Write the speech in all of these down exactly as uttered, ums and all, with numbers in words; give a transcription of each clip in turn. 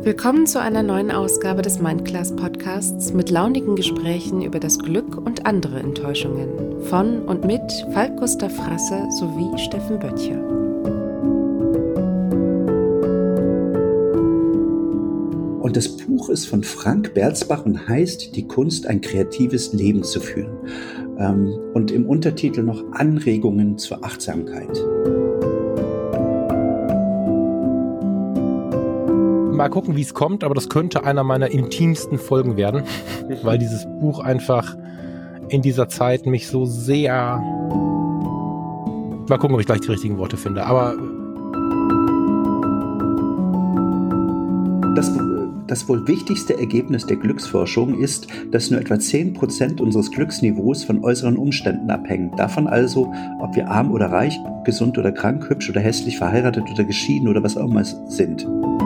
Willkommen zu einer neuen Ausgabe des Mindclass Podcasts mit launigen Gesprächen über das Glück und andere Enttäuschungen von und mit Falk Gustav Frasse sowie Steffen Böttcher. Und das Buch ist von Frank Berzbach und heißt Die Kunst, ein kreatives Leben zu führen. Und im Untertitel noch Anregungen zur Achtsamkeit. Mal gucken, wie es kommt, aber das könnte einer meiner intimsten Folgen werden, weil dieses Buch einfach in dieser Zeit mich so sehr... Mal gucken, ob ich gleich die richtigen Worte finde, aber... Das, das wohl wichtigste Ergebnis der Glücksforschung ist, dass nur etwa zehn Prozent unseres Glücksniveaus von äußeren Umständen abhängen. Davon also, ob wir arm oder reich, gesund oder krank, hübsch oder hässlich, verheiratet oder geschieden oder was auch immer sind.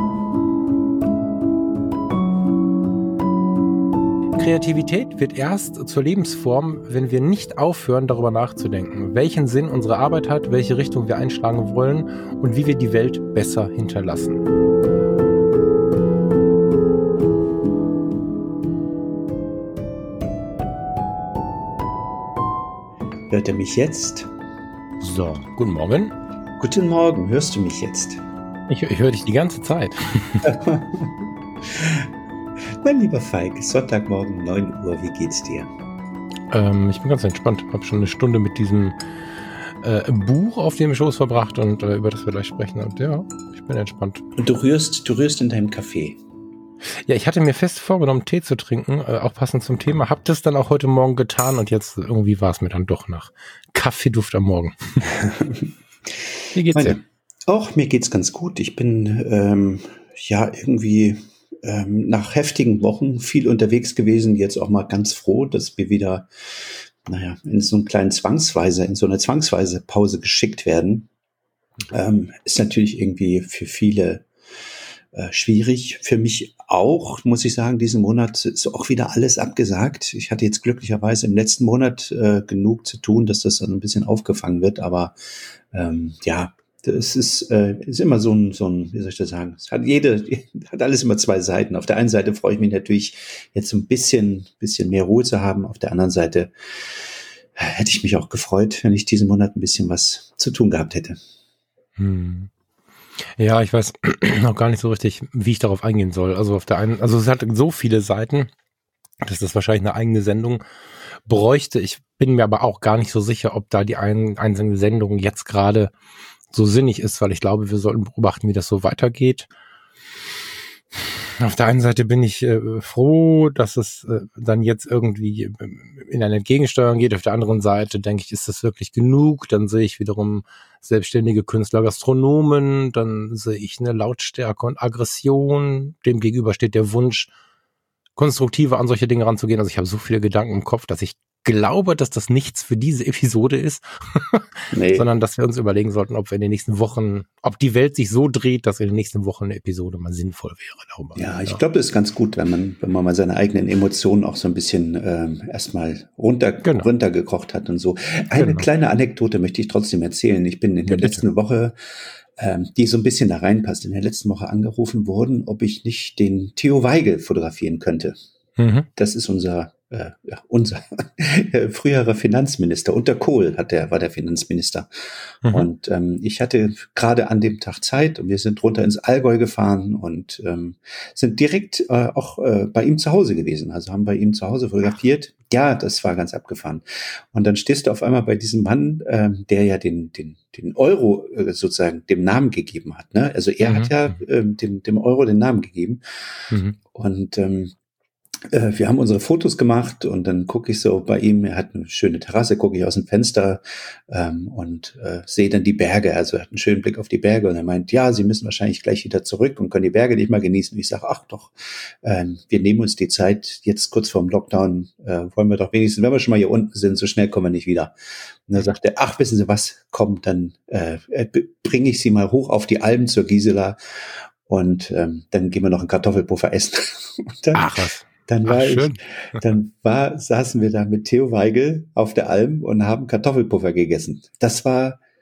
Kreativität wird erst zur Lebensform, wenn wir nicht aufhören, darüber nachzudenken, welchen Sinn unsere Arbeit hat, welche Richtung wir einschlagen wollen und wie wir die Welt besser hinterlassen. Hört er mich jetzt? So, guten Morgen. Guten Morgen, hörst du mich jetzt? Ich, ich höre dich die ganze Zeit. Mein lieber Falk, Sonntagmorgen, neun Uhr, wie geht's dir? Ähm, ich bin ganz entspannt. Ich habe schon eine Stunde mit diesem äh, Buch auf dem Schoß verbracht und äh, über das wir gleich sprechen. Und ja, ich bin entspannt. Und du rührst, du rührst in deinem Kaffee? Ja, ich hatte mir fest vorgenommen, Tee zu trinken, äh, auch passend zum Thema. Hab das dann auch heute Morgen getan und jetzt irgendwie war es mir dann doch nach Kaffeeduft am Morgen. Wie geht's dir? Auch mir geht's ganz gut. Ich bin ähm, ja irgendwie... nach heftigen Wochen viel unterwegs gewesen, jetzt auch mal ganz froh, dass wir wieder, naja, in so einen kleinen Zwangsweise, in so eine zwangsweise Pause geschickt werden. Ähm, ist natürlich irgendwie für viele äh, schwierig. Für mich auch, muss ich sagen, diesen Monat ist auch wieder alles abgesagt. Ich hatte jetzt glücklicherweise im letzten Monat äh, genug zu tun, dass das dann ein bisschen aufgefangen wird, aber ähm, ja, es ist, äh, ist immer so ein, so ein, wie soll ich das sagen? Es hat jede, hat alles immer zwei Seiten. Auf der einen Seite freue ich mich natürlich, jetzt so ein bisschen, bisschen mehr Ruhe zu haben. Auf der anderen Seite hätte ich mich auch gefreut, wenn ich diesen Monat ein bisschen was zu tun gehabt hätte. Hm. Ja, ich weiß noch gar nicht so richtig, wie ich darauf eingehen soll. Also auf der einen, also es hat so viele Seiten, dass das wahrscheinlich eine eigene Sendung bräuchte. Ich bin mir aber auch gar nicht so sicher, ob da die ein, einzelne Sendung jetzt gerade so sinnig ist, weil ich glaube, wir sollten beobachten, wie das so weitergeht. Auf der einen Seite bin ich äh, froh, dass es äh, dann jetzt irgendwie in eine Entgegensteuerung geht. Auf der anderen Seite denke ich, ist das wirklich genug? Dann sehe ich wiederum selbstständige Künstler, Gastronomen, dann sehe ich eine Lautstärke und Aggression. Dem gegenüber steht der Wunsch, konstruktiver an solche Dinge ranzugehen. Also ich habe so viele Gedanken im Kopf, dass ich glaube, dass das nichts für diese Episode ist, nee. Sondern dass wir uns überlegen sollten, ob wir in den nächsten Wochen, ob die Welt sich so dreht, dass in den nächsten Wochen eine Episode mal sinnvoll wäre. Darüber. Ja, ich glaube, das ist ganz gut, wenn man, wenn man mal seine eigenen Emotionen auch so ein bisschen ähm, erstmal runter, genau. runtergekocht hat und so. Eine genau. kleine Anekdote möchte ich trotzdem erzählen. Ich bin in der ja, letzten Woche, ähm, die so ein bisschen da reinpasst, in der letzten Woche angerufen worden, ob ich nicht den Theo Weigel fotografieren könnte. Mhm. Das ist unser Äh, ja, unser früherer Finanzminister. Unter Kohl hat der, war der Finanzminister. Mhm. Und ähm, ich hatte gerade an dem Tag Zeit und wir sind runter ins Allgäu gefahren und ähm, sind direkt äh, auch äh, bei ihm zu Hause gewesen. Also haben bei ihm zu Hause fotografiert. Ja, das war ganz abgefahren. Und dann stehst du auf einmal bei diesem Mann, äh, der ja den, den, den Euro äh, sozusagen dem Namen gegeben hat. Ne? Also er mhm. hat ja äh, dem, dem Euro den Namen gegeben. Mhm. Und ähm, wir haben unsere Fotos gemacht und dann gucke ich so bei ihm, er hat eine schöne Terrasse, gucke ich aus dem Fenster ähm, und äh, sehe dann die Berge, also er hat einen schönen Blick auf die Berge und er meint, ja, Sie müssen wahrscheinlich gleich wieder zurück und können die Berge nicht mal genießen. Und ich sage, ach doch, ähm, wir nehmen uns die Zeit, jetzt kurz vorm Lockdown, äh, wollen wir doch wenigstens, wenn wir schon mal hier unten sind, so schnell kommen wir nicht wieder. Und dann sagt er, ach, wissen Sie was, komm, dann äh, bringe ich Sie mal hoch auf die Alpen zur Gisela und ähm, dann gehen wir noch einen Kartoffelpuffer essen. Und dann, ach was. Dann war Ach, ich, dann war, saßen wir da mit Theo Weigel auf der Alm und haben Kartoffelpuffer gegessen. Das war,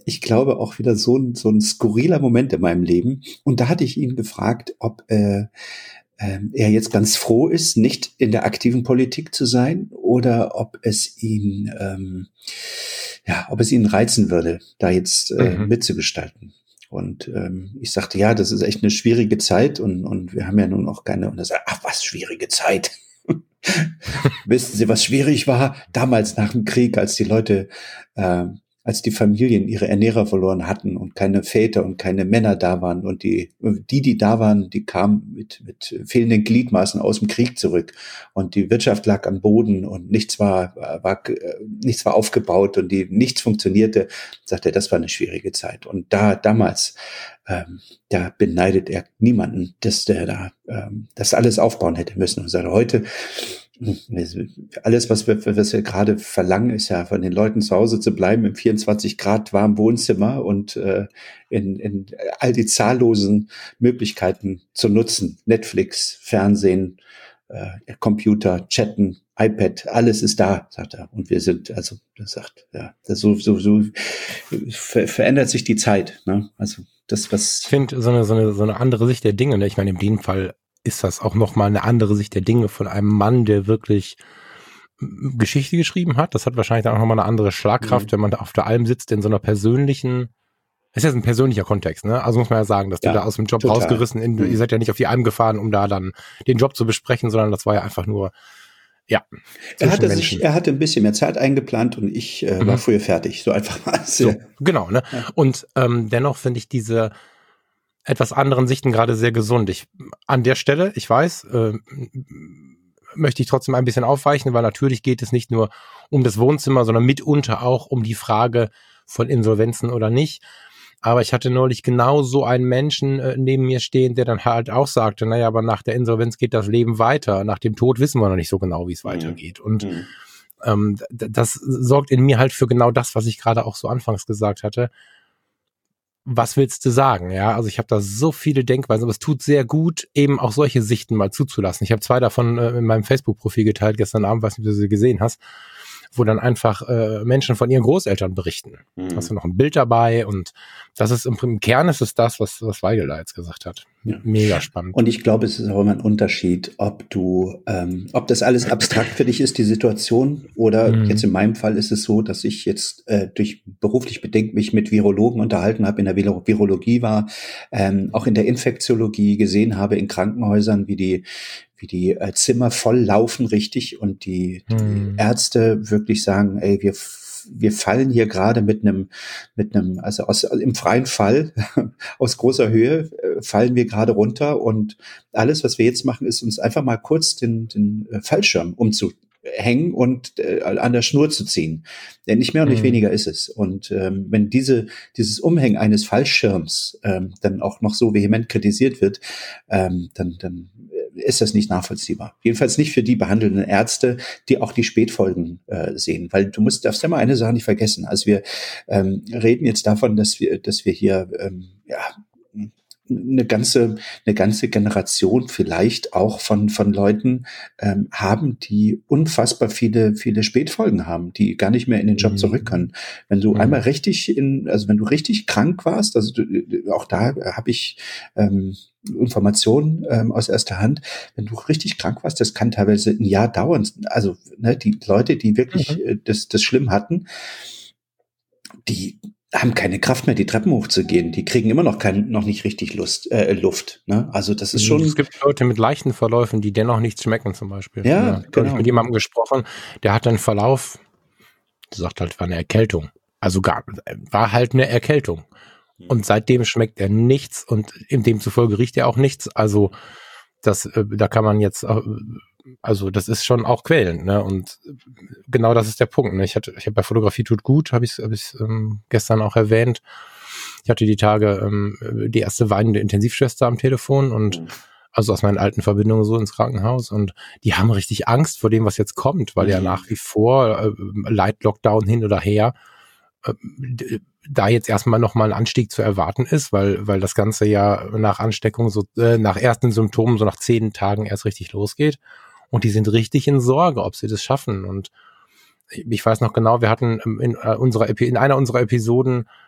ich glaube, auch wieder so ein, so ein skurriler Moment in meinem Leben. Und da hatte ich ihn gefragt, ob äh, äh, er jetzt ganz froh ist, nicht in der aktiven Politik zu sein oder ob es ihn, ähm, ja, ob es ihn reizen würde, da jetzt äh, mhm. mitzugestalten. Und ähm, ich sagte, ja, das ist echt eine schwierige Zeit und, und wir haben ja nun auch keine, und er sagt, ach was, schwierige Zeit. Wissen Sie, was schwierig war? Damals nach dem Krieg, als die Leute, äh, als die Familien ihre Ernährer verloren hatten und keine Väter und keine Männer da waren und die, die, die da waren, die kamen mit, mit fehlenden Gliedmaßen aus dem Krieg zurück und die Wirtschaft lag am Boden und nichts war, war, nichts war aufgebaut und die, nichts funktionierte, sagt er, das war eine schwierige Zeit. Und da, damals, ähm, da beneidet er niemanden, dass der da, ähm, das alles aufbauen hätte müssen. Und sagt, heute, alles, was wir, was wir gerade verlangen, ist ja von den Leuten zu Hause zu bleiben im vierundzwanzig Grad warmen Wohnzimmer und äh, in, in all die zahllosen Möglichkeiten zu nutzen. Netflix, Fernsehen, äh, Computer, Chatten, iPad, alles ist da, sagt er. Und wir sind, also, das sagt, ja, das so, so, so ver- verändert sich die Zeit, ne? Also, das, was. Ich finde, so eine, so eine, so eine andere Sicht der Dinge, ne? Ich meine, in dem Fall ist das auch nochmal eine andere Sicht der Dinge von einem Mann, der wirklich Geschichte geschrieben hat. Das hat wahrscheinlich dann auch nochmal eine andere Schlagkraft, mhm. wenn man da auf der Alm sitzt, in so einer persönlichen, das ist ja ein persönlicher Kontext, ne? Also muss man ja sagen, dass ja, du da aus dem Job total. rausgerissen, in, mhm. ihr seid ja nicht auf die Alm gefahren, um da dann den Job zu besprechen, sondern das war ja einfach nur, ja. Er hatte sich, er hatte ein bisschen mehr Zeit eingeplant und ich äh, mhm. war früher fertig, so einfach mal. So, genau, ne? Ja. Und ähm, dennoch finde ich diese etwas anderen Sichten gerade sehr gesund. Ich an der Stelle, ich weiß, äh, möchte ich trotzdem ein bisschen aufweichen, weil natürlich geht es nicht nur um das Wohnzimmer, sondern mitunter auch um die Frage von Insolvenzen oder nicht. Aber ich hatte neulich genau so einen Menschen äh, neben mir stehen, der dann halt auch sagte, naja, aber nach der Insolvenz geht das Leben weiter. Nach dem Tod wissen wir noch nicht so genau, wie es mhm. weitergeht. Und mhm. ähm, das sorgt in mir halt für genau das, was ich gerade auch so anfangs gesagt hatte. Was willst du sagen? Ja, also ich habe da so viele Denkweisen, aber es tut sehr gut, eben auch solche Sichten mal zuzulassen. Ich habe zwei davon äh, in meinem Facebook-Profil geteilt gestern Abend, weiß nicht, ob du sie gesehen hast, wo dann einfach äh, Menschen von ihren Großeltern berichten. Mhm. Hast du noch ein Bild dabei und das ist im, im Kern ist es das, was, was Weigel da jetzt gesagt hat. Ja. Mega spannend. Und ich glaube, es ist auch immer ein Unterschied, ob du, ähm, ob das alles abstrakt für dich ist, die Situation, oder mhm. jetzt in meinem Fall ist es so, dass ich jetzt äh, durch beruflich bedingt mich mit Virologen unterhalten habe, in der Viro- Virologie war, ähm, auch in der Infektiologie gesehen habe, in Krankenhäusern, wie die wie die äh, Zimmer voll laufen richtig und die, die hm. Ärzte wirklich sagen, ey, wir wir fallen hier gerade mit einem mit einem also aus im freien Fall aus großer Höhe äh, fallen wir gerade runter und alles, was wir jetzt machen, ist uns einfach mal kurz den den äh, Fallschirm umzuhängen und äh, an der Schnur zu ziehen. Denn nicht mehr und nicht hm. weniger ist es. Und ähm, wenn diese dieses Umhängen eines Fallschirms ähm, dann auch noch so vehement kritisiert wird, ähm, dann dann ist das nicht nachvollziehbar. Jedenfalls nicht für die behandelnden Ärzte, die auch die Spätfolgen äh, sehen. Weil du musst, darfst ja mal eine Sache nicht vergessen. Also wir ähm, reden jetzt davon, dass wir, dass wir hier ähm, ja eine ganze, eine ganze Generation vielleicht auch von von Leuten ähm, haben, die unfassbar viele, viele Spätfolgen haben, die gar nicht mehr in den Job mhm. zurück können. Wenn du mhm. einmal richtig in, also wenn du richtig krank warst, also du, auch da habe ich ähm, Informationen ähm, aus erster Hand, wenn du richtig krank warst, das kann teilweise ein Jahr dauern. Also ne, die Leute, die wirklich mhm. äh, das, das schlimm hatten, die haben keine Kraft mehr, die Treppen hochzugehen. Die kriegen immer noch kein, noch nicht richtig Lust, äh, Luft. Ne? Also das ist schon. Es gibt Leute mit leichten Verläufen, die dennoch nichts schmecken, zum Beispiel. Ja, ja genau. Ich habe mit jemandem gesprochen, der hat einen Verlauf, der sagt halt, war eine Erkältung. Also gar, war halt eine Erkältung. Und seitdem schmeckt er nichts und demzufolge riecht er auch nichts. Also das, da kann man jetzt, also das ist schon auch quälend, ne? Und genau das ist der Punkt. Ne? Ich hatte, ich habe bei Fotografie tut gut, habe ich, habe ich ähm, gestern auch erwähnt. Ich hatte die Tage ähm, die erste weinende Intensivschwester am Telefon und mhm. also aus meinen alten Verbindungen so ins Krankenhaus und die haben richtig Angst vor dem, was jetzt kommt, weil mhm. ja nach wie vor äh, Light Lockdown hin oder her äh, da jetzt erstmal nochmal ein Anstieg zu erwarten ist, weil weil das Ganze ja nach Ansteckung so äh, nach ersten Symptomen so nach zehn Tagen erst richtig losgeht. Und die sind richtig in Sorge, ob sie das schaffen. Und ich weiß noch genau, wir hatten in, unserer, in einer unserer Episoden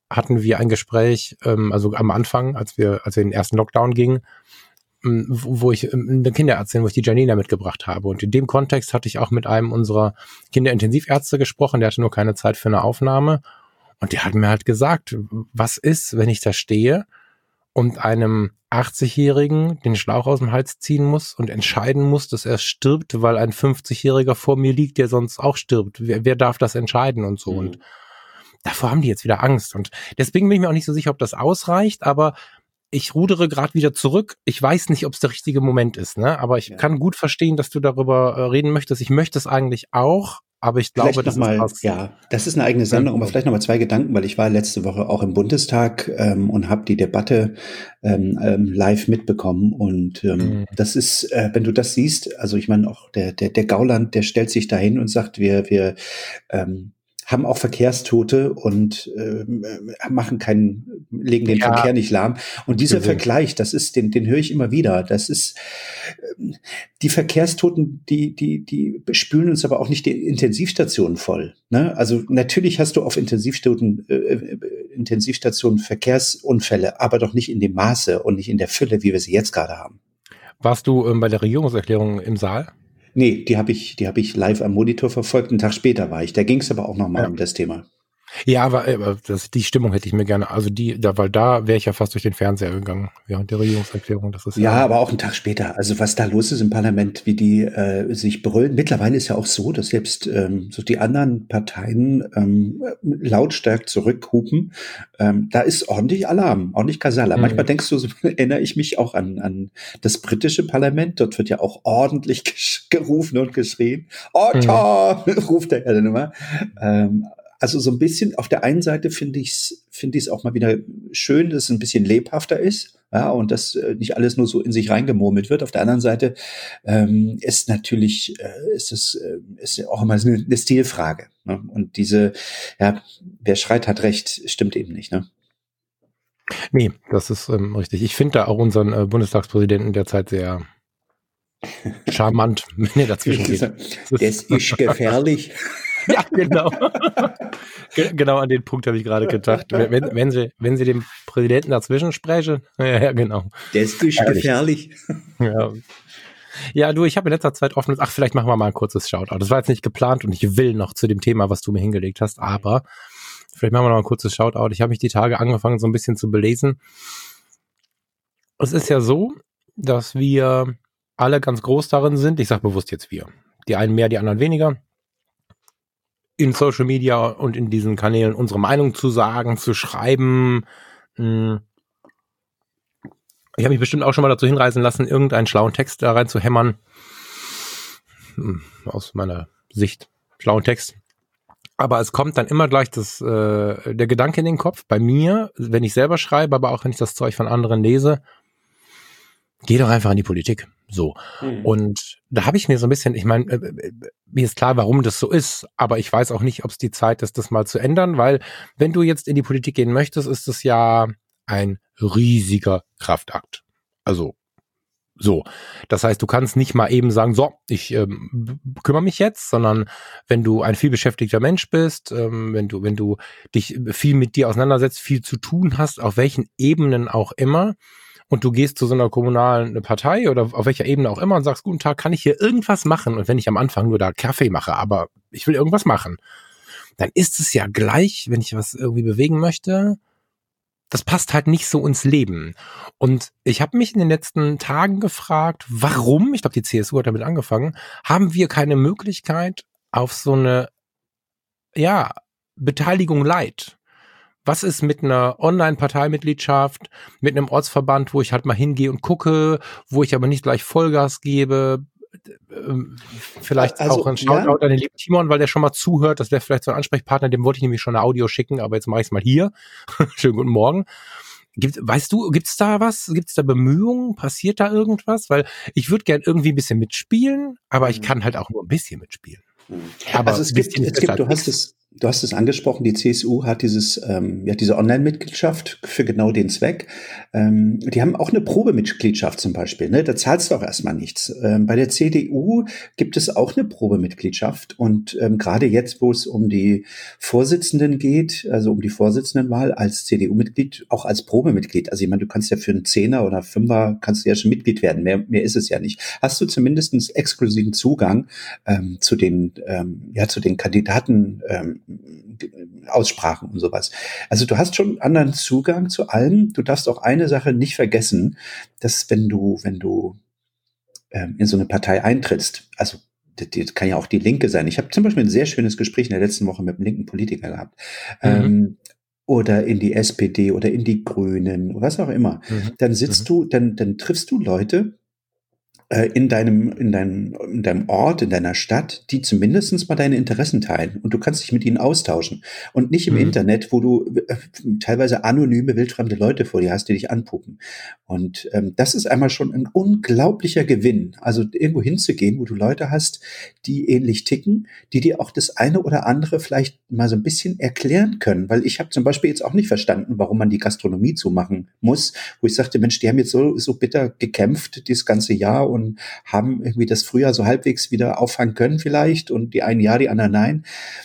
hatten wir ein Gespräch, ähm, also am Anfang, als wir, als wir in den ersten Lockdown gingen, ähm, wo, wo ich ähm, eine Kinderärztin, wo ich die Janina mitgebracht habe. Und in dem Kontext hatte ich auch mit einem unserer Kinderintensivärzte gesprochen, der hatte nur keine Zeit für eine Aufnahme. Und der hat mir halt gesagt, was ist, wenn ich da stehe und einem achtzigjährigen den Schlauch aus dem Hals ziehen muss und entscheiden muss, dass er stirbt, weil ein fünfzigjähriger vor mir liegt, der sonst auch stirbt. Wer, wer darf das entscheiden und so? Mhm. Und davor haben die jetzt wieder Angst. Und deswegen bin ich mir auch nicht so sicher, ob das ausreicht, aber ich rudere gerade wieder zurück. Ich weiß nicht, ob es der richtige Moment ist, ne? Aber ich ja. kann gut verstehen, dass du darüber äh, reden möchtest. Ich möchte es eigentlich auch. Aber ich glaube, das mal, ist was. Ja, das ist eine eigene Sendung, aber vielleicht noch mal zwei Gedanken, weil ich war letzte Woche auch im Bundestag ähm, und habe die Debatte ähm, ähm, live mitbekommen. Und ähm, mhm. das ist, äh, wenn du das siehst, also ich meine auch der der der Gauland, der stellt sich dahin und sagt, wir wir ähm, haben auch Verkehrstote und äh, machen keinen, legen den ja. Verkehr nicht lahm. Und dieser Vergleich, das ist, den, den höre ich immer wieder. Das ist äh, die Verkehrstoten, die, die, die spülen uns aber auch nicht die Intensivstationen voll. Ne? Also natürlich hast du auf Intensivstationen, äh, Intensivstationen Verkehrsunfälle, aber doch nicht in dem Maße und nicht in der Fülle, wie wir sie jetzt gerade haben. Warst du ähm, bei der Regierungserklärung im Saal? Nee, die habe ich, die habe ich live am Monitor verfolgt. Einen Tag später war ich. Da ging es aber auch nochmal ja. um das Thema. Ja, aber, aber das, die Stimmung hätte ich mir gerne, also die, da, weil da wäre ich ja fast durch den Fernseher gegangen während der Regierungserklärung. Das ist ja, ja, aber auch einen Tag später. Also was da los ist im Parlament, wie die äh, sich brüllen. Mittlerweile ist ja auch so, dass selbst ähm, so die anderen Parteien ähm, lautstark zurückhupen. Ähm, da ist ordentlich Alarm, ordentlich Kasala. Mhm. Manchmal denkst du, so, erinnere ich mich auch an, an das britische Parlament. Dort wird ja auch ordentlich gerufen und geschrien. Otta, mhm. ruft er ja dann immer. Ähm, Also so ein bisschen, auf der einen Seite finde ich es finde ich es auch mal wieder schön, dass es ein bisschen lebhafter ist, ja, und dass äh, nicht alles nur so in sich reingemurmelt wird. Auf der anderen Seite ähm, ist natürlich, äh, ist es äh, ist auch immer eine, eine Stilfrage. Ne? Und diese, ja, wer schreit, hat recht, stimmt eben nicht, ne? Nee, das ist ähm, richtig. Ich finde da auch unseren äh, Bundestagspräsidenten derzeit sehr charmant, wenn er dazwischen geht. Das ist gefährlich. Ja, genau. Genau an den Punkt habe ich gerade gedacht. Wenn, wenn, Sie, wenn Sie dem Präsidenten dazwischen sprechen, ja, ja, genau. Das ist gefährlich. Ja. Ja, du, ich habe in letzter Zeit offenes, ach, vielleicht machen wir mal ein kurzes Shoutout. Das war jetzt nicht geplant und ich will noch zu dem Thema, was du mir hingelegt hast, aber vielleicht machen wir noch ein kurzes Shoutout. Ich habe mich die Tage angefangen, so ein bisschen zu belesen. Es ist ja so, dass wir alle ganz groß darin sind, ich sage bewusst jetzt wir, die einen mehr, die anderen weniger, in Social Media und in diesen Kanälen unsere Meinung zu sagen, zu schreiben. Ich habe mich bestimmt auch schon mal dazu hinreißen lassen, irgendeinen schlauen Text da rein zu hämmern. Aus meiner Sicht schlauen Text. Aber es kommt dann immer gleich das, äh, der Gedanke in den Kopf, bei mir, wenn ich selber schreibe, aber auch wenn ich das Zeug von anderen lese, geh doch einfach in die Politik. So. Mhm. Und da habe ich mir so ein bisschen, ich meine, äh, mir ist klar, warum das so ist, aber ich weiß auch nicht, ob es die Zeit ist, das mal zu ändern, weil wenn du jetzt in die Politik gehen möchtest, ist es ja ein riesiger Kraftakt. Also so. Das heißt, du kannst nicht mal eben sagen, so, ich ähm, kümmere mich jetzt, sondern wenn du ein vielbeschäftigter Mensch bist, ähm, wenn du, wenn du dich viel mit dir auseinandersetzt, viel zu tun hast, auf welchen Ebenen auch immer, und du gehst zu so einer kommunalen Partei oder auf welcher Ebene auch immer und sagst, guten Tag, kann ich hier irgendwas machen? Und wenn ich am Anfang nur da Kaffee mache, aber ich will irgendwas machen, dann ist es ja gleich, wenn ich was irgendwie bewegen möchte, das passt halt nicht so ins Leben. Und ich habe mich in den letzten Tagen gefragt, warum, ich glaube, die C S U hat damit angefangen, haben wir keine Möglichkeit auf so eine, ja, Beteiligung light? Was ist mit einer Online-Parteimitgliedschaft, mit einem Ortsverband, wo ich halt mal hingehe und gucke, wo ich aber nicht gleich Vollgas gebe? Vielleicht also, auch ein Shoutout ja. an den lieben Timon, weil der schon mal zuhört. Das wäre vielleicht so ein Ansprechpartner, dem wollte ich nämlich schon eine Audio schicken, aber jetzt mache ich es mal hier. Schönen guten Morgen. Gibt, weißt du, gibt's da was? Gibt's da Bemühungen? Passiert da irgendwas? Weil ich würde gern irgendwie ein bisschen mitspielen, aber ich kann halt auch nur ein bisschen mitspielen. Aber also es gibt, es gibt, du hast es, Du hast es angesprochen, die C S U hat dieses, ähm, ja, diese Online-Mitgliedschaft für genau den Zweck. Ähm, die haben auch eine Probemitgliedschaft zum Beispiel, ne? Da zahlst du auch erstmal nichts. Ähm, bei der C D U gibt es auch eine Probemitgliedschaft und ähm, gerade jetzt, wo es um die Vorsitzenden geht, also um die Vorsitzendenwahl als C D U-Mitglied, auch als Probemitglied. Also ich meine, du kannst ja für einen Zehner oder Fünfer kannst du ja schon Mitglied werden. Mehr, mehr ist es ja nicht. Hast du zumindest einen exklusiven Zugang ähm, zu den, ähm, ja, zu den Kandidaten, ähm, Aussprachen und sowas. Also du hast schon anderen Zugang zu allem. Du darfst auch eine Sache nicht vergessen, dass wenn du, wenn du ähm, in so eine Partei eintrittst, also das, das kann ja auch die Linke sein. Ich habe zum Beispiel ein sehr schönes Gespräch in der letzten Woche mit einem linken Politiker gehabt. Mhm. Ähm, oder in die S P D oder in die Grünen, was auch immer. Mhm. Dann sitzt mhm. du, dann, dann triffst du Leute, in deinem, in deinem, in deinem Ort, in deiner Stadt, die zumindest mal deine Interessen teilen und du kannst dich mit ihnen austauschen und nicht im mhm. Internet, wo du äh, teilweise anonyme, wildfremde Leute vor dir hast, die dich anpuppen. Und ähm, das ist einmal schon ein unglaublicher Gewinn, also irgendwo hinzugehen, wo du Leute hast, die ähnlich ticken, die dir auch das eine oder andere vielleicht mal so ein bisschen erklären können, weil ich habe zum Beispiel jetzt auch nicht verstanden, warum man die Gastronomie zumachen muss, wo ich sagte, Mensch, die haben jetzt so, so bitter gekämpft dieses ganze Jahr und und haben irgendwie das Frühjahr so halbwegs wieder auffangen können vielleicht und die einen ja, die anderen nein.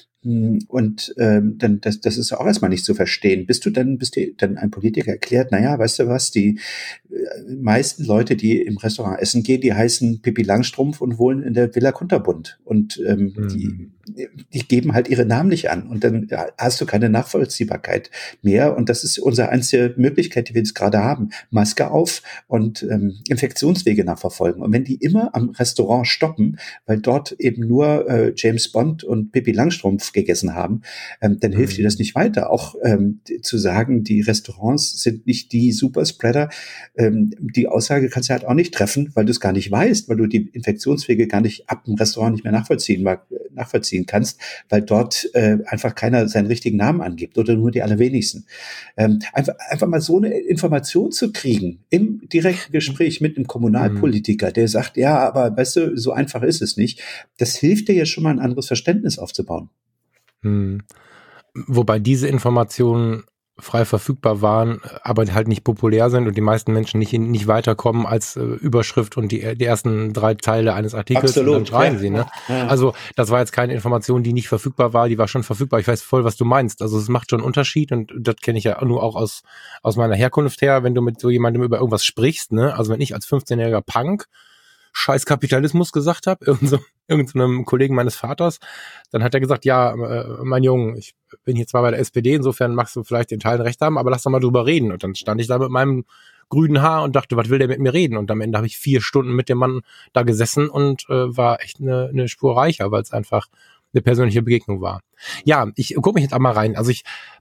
Und ähm, dann das, das ist auch erstmal nicht zu verstehen. Bist du dann, bist dir dann ein Politiker erklärt, naja, weißt du was, die äh, meisten Leute, die im Restaurant essen gehen, die heißen Pippi Langstrumpf und wohnen in der Villa Kunterbund. Und ähm, mhm. die, die geben halt ihre Namen nicht an. Und dann hast du keine Nachvollziehbarkeit mehr. Und das ist unsere einzige Möglichkeit, die wir jetzt gerade haben. Maske auf und ähm, Infektionswege nachverfolgen. Und wenn die immer am Restaurant stoppen, weil dort eben nur äh, James Bond und Pippi Langstrumpf gegessen haben, ähm, dann hilft mhm. dir das nicht weiter. Auch ähm, zu sagen, die Restaurants sind nicht die Superspreader, ähm, die Aussage kannst du halt auch nicht treffen, weil du es gar nicht weißt, weil du die Infektionswege gar nicht ab dem Restaurant nicht mehr nachvollziehen, nachvollziehen kannst, weil dort äh, einfach keiner seinen richtigen Namen angibt oder nur die allerwenigsten. Ähm, einfach, einfach mal so eine Information zu kriegen im direkten Gespräch mit einem Kommunalpolitiker, der sagt, ja, aber weißt du, so einfach ist es nicht. Das hilft dir ja schon mal ein anderes Verständnis aufzubauen. Hm. Wobei diese Informationen frei verfügbar waren, aber halt nicht populär sind und die meisten Menschen nicht nicht weiterkommen als äh, Überschrift und die, die ersten drei Teile eines Artikels. Absolut, und dann schreien ja. sie, ne? Ja. Also das war jetzt keine Information, die nicht verfügbar war, die war schon verfügbar. Ich weiß voll, was du meinst. Also es macht schon einen Unterschied und das kenne ich ja nur auch aus aus meiner Herkunft her, wenn du mit so jemandem über irgendwas sprichst, ne? Also wenn ich als fünfzehnjähriger Punk Scheiß Kapitalismus gesagt habe, irgend so, irgendeinem Kollegen meines Vaters, dann hat er gesagt, ja, äh, mein Junge, ich bin hier zwar bei der S P D, insofern magst du vielleicht den Teilen recht haben, aber lass doch mal drüber reden. Und dann stand ich da mit meinem grünen Haar und dachte, was will der mit mir reden? Und am Ende habe ich vier Stunden mit dem Mann da gesessen und äh, war echt eine, eine Spur reicher, weil es einfach eine persönliche Begegnung war. Ja, ich gucke mich jetzt einmal rein. Also ich,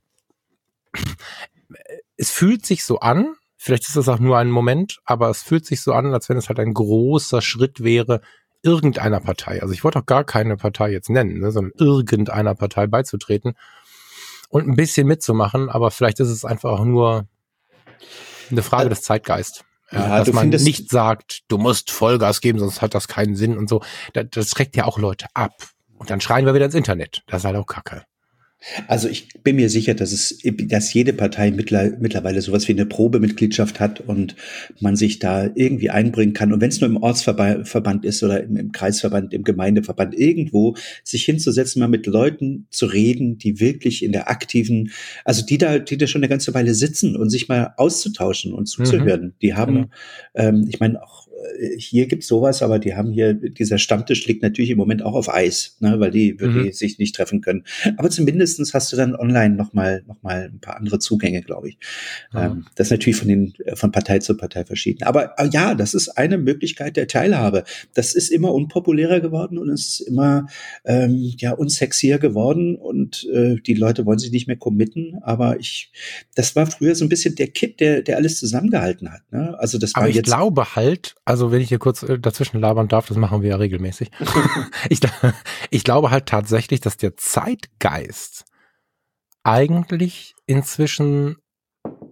es fühlt sich so an, vielleicht ist das auch nur ein Moment, aber es fühlt sich so an, als wenn es halt ein großer Schritt wäre, irgendeiner Partei, also ich wollte auch gar keine Partei jetzt nennen, ne, sondern irgendeiner Partei beizutreten und ein bisschen mitzumachen, aber vielleicht ist es einfach auch nur eine Frage des Zeitgeists. Ja, ja, dass man nicht sagt, du musst Vollgas geben, sonst hat das keinen Sinn und so. Das, das schreckt ja auch Leute ab. Und dann schreien wir wieder ins Internet. Das ist halt auch Kacke. Also ich bin mir sicher, dass es, dass jede Partei mittlerweile sowas wie eine Probemitgliedschaft hat und man sich da irgendwie einbringen kann. Und wenn es nur im Ortsverband ist oder im, im Kreisverband, im Gemeindeverband, irgendwo sich hinzusetzen, mal mit Leuten zu reden, die wirklich in der aktiven, also die da, die da schon eine ganze Weile sitzen und sich mal auszutauschen und zuzuhören. Mhm. Die haben, genau. ähm, ich meine, auch hier gibt's sowas, aber die haben hier, dieser Stammtisch liegt natürlich im Moment auch auf Eis, ne, weil die, mhm. die sich nicht treffen können. Aber zumindestens hast du dann online nochmal, noch mal ein paar andere Zugänge, glaube ich. Mhm. Ähm, das ist natürlich von den, von Partei zu Partei verschieden. Aber äh, ja, das ist eine Möglichkeit der Teilhabe. Das ist immer unpopulärer geworden und ist immer, ähm, ja, unsexier geworden und äh, die Leute wollen sich nicht mehr committen. Aber ich, das war früher so ein bisschen der Kitt, der, der alles zusammengehalten hat, ne? Also das war aber ich jetzt. glaube halt, also wenn ich hier kurz dazwischen labern darf, das machen wir ja regelmäßig. ich, ich glaube halt tatsächlich, dass der Zeitgeist eigentlich inzwischen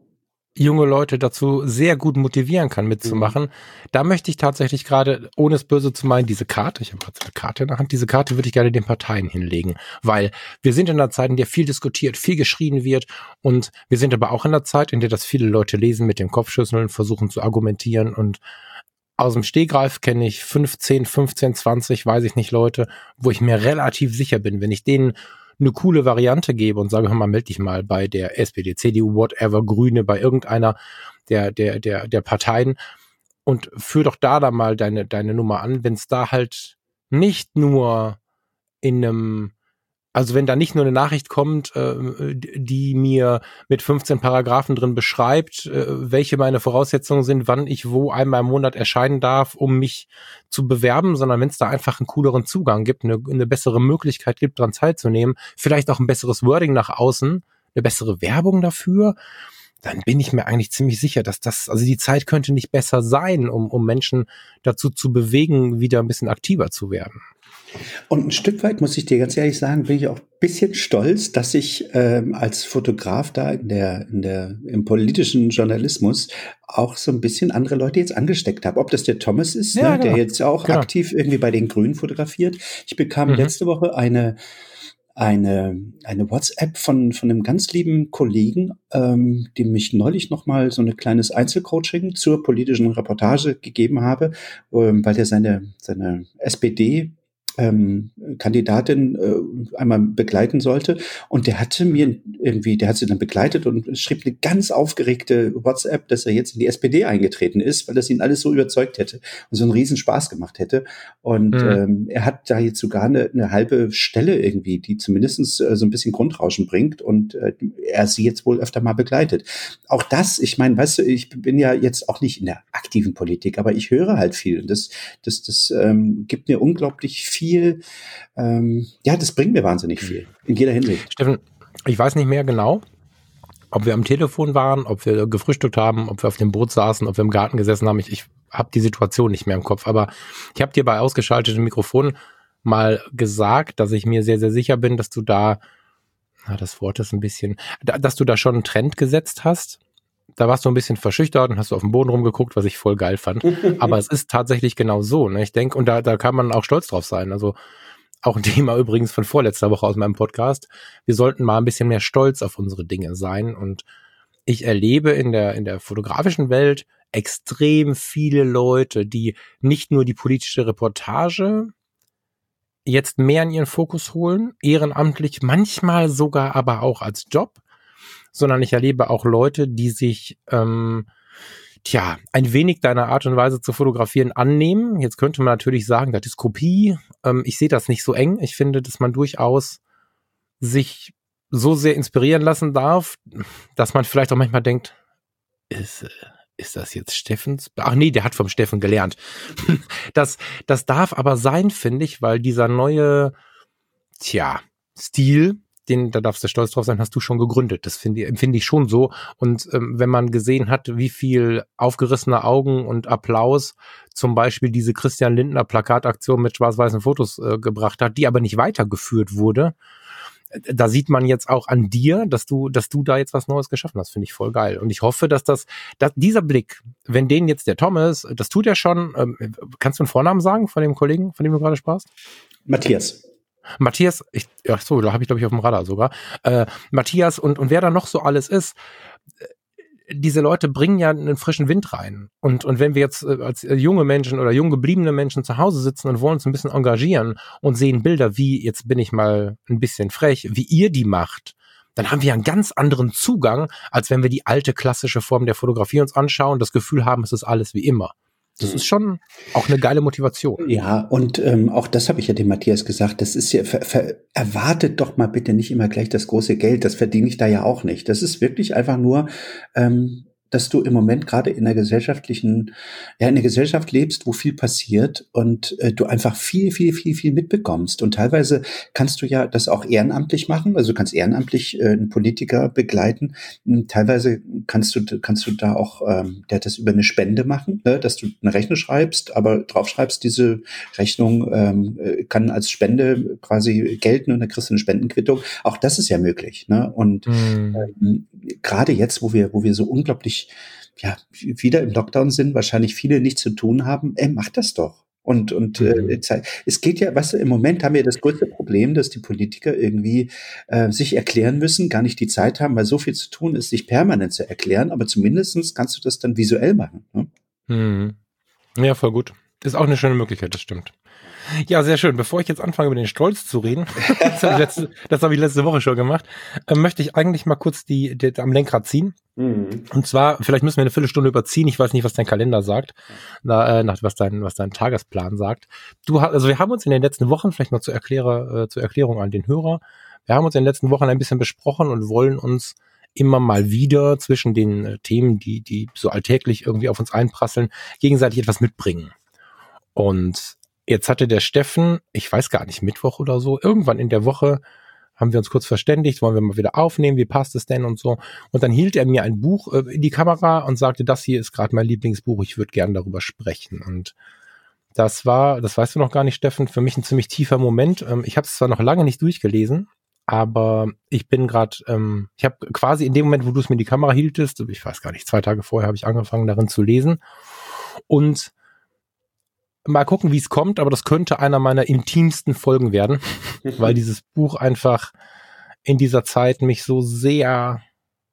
junge Leute dazu sehr gut motivieren kann, mitzumachen. Mhm. Da möchte ich tatsächlich gerade, ohne es böse zu meinen, diese Karte, ich habe gerade eine Karte in der Hand, diese Karte würde ich gerne den Parteien hinlegen, weil wir sind in einer Zeit, in der viel diskutiert, viel geschrien wird und wir sind aber auch in einer Zeit, in der das viele Leute lesen, mit dem Kopfschüsseln, versuchen zu argumentieren und aus dem Stegreif kenne ich fünfzehn, fünfzehn, zwanzig, weiß ich nicht, Leute, wo ich mir relativ sicher bin, wenn ich denen eine coole Variante gebe und sage, hör mal, meld dich mal bei der S P D, C D U, whatever, Grüne, bei irgendeiner der der der der Parteien und führ doch da da mal deine deine Nummer an, wenn es da halt nicht nur in einem, also wenn da nicht nur eine Nachricht kommt, äh, die mir mit fünfzehn Paragraphen drin beschreibt, äh, welche meine Voraussetzungen sind, wann ich wo einmal im Monat erscheinen darf, um mich zu bewerben, sondern wenn es da einfach einen cooleren Zugang gibt, eine, eine bessere Möglichkeit gibt, daran teilzunehmen, vielleicht auch ein besseres Wording nach außen, eine bessere Werbung dafür, dann bin ich mir eigentlich ziemlich sicher, dass das, also die Zeit könnte nicht besser sein, um, um Menschen dazu zu bewegen, wieder ein bisschen aktiver zu werden. Und ein Stück weit, muss ich dir ganz ehrlich sagen, bin ich auch ein bisschen stolz, dass ich ähm, als Fotograf da in der, in der, im politischen Journalismus auch so ein bisschen andere Leute jetzt angesteckt habe. Ob das der Thomas ist, ja, ne, genau. der jetzt auch genau. aktiv irgendwie bei den Grünen fotografiert. Ich bekam mhm. letzte Woche eine eine eine WhatsApp von von einem ganz lieben Kollegen, ähm, dem ich neulich noch mal so ein kleines Einzelcoaching zur politischen Reportage gegeben habe, ähm, weil der seine seine S P D Ähm, Kandidatin äh, einmal begleiten sollte und der hatte mir irgendwie, der hat sie dann begleitet und schrieb eine ganz aufgeregte WhatsApp, dass er jetzt in die S P D eingetreten ist, weil das ihn alles so überzeugt hätte und so einen riesen Spaß gemacht hätte und mhm. ähm, er hat da jetzt sogar eine, eine halbe Stelle irgendwie, die zumindest äh, so ein bisschen Grundrauschen bringt und äh, er sie jetzt wohl öfter mal begleitet. Auch das, ich meine, weißt du, ich bin ja jetzt auch nicht in der aktiven Politik, aber ich höre halt viel und das, das, das ähm, gibt mir unglaublich viel viel, ähm, ja, das bringt mir wahnsinnig viel, in jeder Hinsicht. Steffen, ich weiß nicht mehr genau, ob wir am Telefon waren, ob wir gefrühstückt haben, ob wir auf dem Boot saßen, ob wir im Garten gesessen haben. Ich, ich habe die Situation nicht mehr im Kopf, aber ich habe dir bei ausgeschaltetem Mikrofon mal gesagt, dass ich mir sehr, sehr sicher bin, dass du da, na, das Wort ist ein bisschen, dass du da schon einen Trend gesetzt hast. Da warst du ein bisschen verschüchtert und hast du auf den Boden rumgeguckt, was ich voll geil fand. Aber es ist tatsächlich genau so, ne? Ich denke, und da, da kann man auch stolz drauf sein. Also auch ein Thema übrigens von vorletzter Woche aus meinem Podcast. Wir sollten mal ein bisschen mehr stolz auf unsere Dinge sein. Und ich erlebe in der, in der fotografischen Welt extrem viele Leute, die nicht nur die politische Reportage jetzt mehr in ihren Fokus holen, ehrenamtlich, manchmal sogar aber auch als Job, sondern ich erlebe auch Leute, die sich, ähm, tja, ein wenig deiner Art und Weise zu fotografieren annehmen. Jetzt könnte man natürlich sagen, das ist Kopie. Ähm, ich sehe das nicht so eng. Ich finde, dass man durchaus sich so sehr inspirieren lassen darf, dass man vielleicht auch manchmal denkt, ist, ist das jetzt Steffens? Ach nee, der hat vom Steffen gelernt. das, das darf aber sein, finde ich, weil dieser neue, tja, Stil, den, da darfst du stolz drauf sein, hast du schon gegründet. Das finde ich, empfinde ich schon so. Und ähm, wenn man gesehen hat, wie viel aufgerissene Augen und Applaus zum Beispiel diese Christian Lindner Plakataktion mit schwarz-weißen Fotos äh, gebracht hat, die aber nicht weitergeführt wurde, da sieht man jetzt auch an dir, dass du, dass du da jetzt was Neues geschaffen hast. Finde ich voll geil. Und ich hoffe, dass das, dass dieser Blick, wenn den jetzt der Thomas, das tut er schon, ähm, kannst du einen Vornamen sagen von dem Kollegen, von dem du gerade sprachst? Matthias. Matthias, ich, ja so, da habe ich glaube ich auf dem Radar sogar, äh, Matthias und, und wer da noch so alles ist, diese Leute bringen ja einen frischen Wind rein. Und, und wenn wir jetzt äh, als junge Menschen oder jung gebliebene Menschen zu Hause sitzen und wollen uns ein bisschen engagieren und sehen Bilder wie, jetzt bin ich mal ein bisschen frech, wie ihr die macht, dann haben wir einen ganz anderen Zugang, als wenn wir die alte klassische Form der Fotografie uns anschauen und das Gefühl haben, es ist alles wie immer. Das ist schon auch eine geile Motivation. Ja, und ähm, auch das habe ich ja dem Matthias gesagt, das ist ja, ver, ver, erwartet doch mal bitte nicht immer gleich das große Geld, das verdiene ich da ja auch nicht. Das ist wirklich einfach nur, ähm, dass du im Moment gerade in einer gesellschaftlichen, ja, in einer Gesellschaft lebst, wo viel passiert und äh, du einfach viel, viel, viel, viel mitbekommst. Und teilweise kannst du ja das auch ehrenamtlich machen, also du kannst ehrenamtlich äh, einen Politiker begleiten. Und teilweise kannst du, kannst du da auch, ähm, der das über eine Spende machen, ne? Dass du eine Rechnung schreibst, aber draufschreibst, diese Rechnung ähm, kann als Spende quasi gelten und dann kriegst du eine Spendenquittung. Auch das ist ja möglich, ne? Und mhm. ähm, gerade jetzt, wo wir, wo wir so unglaublich, ja, wieder im Lockdown sind, wahrscheinlich viele nichts zu tun haben, ey, mach das doch. Und, und mhm. äh, es geht ja, weißt du, im Moment haben wir das größte Problem, dass die Politiker irgendwie äh, sich erklären müssen, gar nicht die Zeit haben, weil so viel zu tun ist, sich permanent zu erklären, aber zumindestens kannst du das dann visuell machen. Ne? Mhm. Ja, voll gut. Ist auch eine schöne Möglichkeit, das stimmt. Ja, sehr schön. Bevor ich jetzt anfange, über den Stolz zu reden, das habe ich, letzte, das hab ich letzte Woche schon gemacht, äh, möchte ich eigentlich mal kurz die, die am Lenkrad ziehen. Mhm. Und zwar, vielleicht müssen wir eine Viertelstunde überziehen. Ich weiß nicht, was dein Kalender sagt, na, äh, nach, was dein, was dein Tagesplan sagt. Du hast, also wir haben uns in den letzten Wochen, vielleicht mal zur, Erklärer, äh, zur Erklärung an den Hörer, wir haben uns in den letzten Wochen ein bisschen besprochen und wollen uns immer mal wieder zwischen den äh, Themen, die, die so alltäglich irgendwie auf uns einprasseln, gegenseitig etwas mitbringen. Und jetzt hatte der Steffen, ich weiß gar nicht, Mittwoch oder so, irgendwann in der Woche haben wir uns kurz verständigt, wollen wir mal wieder aufnehmen, wie passt es denn und so. Und dann hielt er mir ein Buch äh, in die Kamera und sagte, das hier ist gerade mein Lieblingsbuch, ich würde gerne darüber sprechen. Und das war, das weißt du noch gar nicht, Steffen, für mich ein ziemlich tiefer Moment. Ähm, ich habe es zwar noch lange nicht durchgelesen, aber ich bin gerade, ähm, ich habe quasi in dem Moment, wo du es mir in die Kamera hieltest, ich weiß gar nicht, zwei Tage vorher habe ich angefangen, darin zu lesen. Und mal gucken, wie es kommt, aber das könnte einer meiner intimsten Folgen werden, weil dieses Buch einfach in dieser Zeit mich so sehr...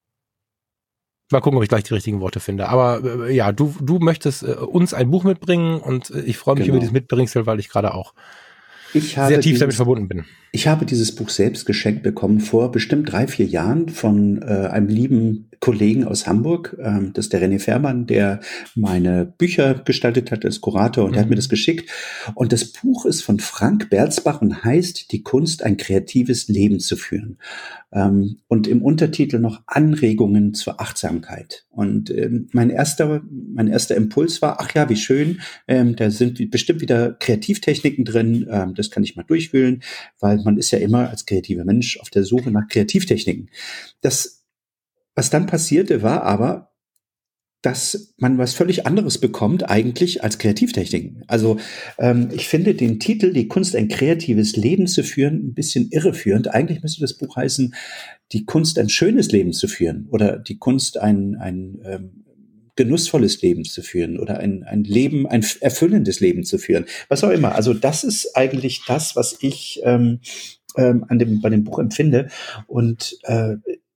Mal gucken, ob ich gleich die richtigen Worte finde. Aber äh, ja, du du möchtest äh, uns ein Buch mitbringen und äh, ich freue mich genau. über dieses Mitbringsel, weil ich gerade auch ich habe sehr tief dieses, damit verbunden bin. Ich habe dieses Buch selbst geschenkt bekommen vor bestimmt drei, vier Jahren von äh, einem lieben Kollegen aus Hamburg. Ähm, das ist der René Fährmann, der meine Bücher gestaltet hat als Kurator und mhm. der hat mir das geschickt. Und das Buch ist von Frank Berzbach und heißt Die Kunst, ein kreatives Leben zu führen. Ähm, und im Untertitel noch Anregungen zur Achtsamkeit. Und ähm, mein erster mein erster Impuls war, ach ja, wie schön, ähm, da sind bestimmt wieder Kreativtechniken drin, ähm, das kann ich mal durchwühlen, weil man ist ja immer als kreativer Mensch auf der Suche nach Kreativtechniken. Das, was dann passierte, war aber, dass man was völlig anderes bekommt eigentlich als Kreativtechniken. Also ähm, ich finde den Titel, Die Kunst, ein kreatives Leben zu führen, ein bisschen irreführend. Eigentlich müsste das Buch heißen, Die Kunst, ein schönes Leben zu führen oder die Kunst, ein, ein ähm, genussvolles Leben zu führen oder ein, ein Leben, ein erfüllendes Leben zu führen. Was auch immer. Also das ist eigentlich das, was ich ähm, ähm, an dem, bei dem Buch empfinde. Und äh,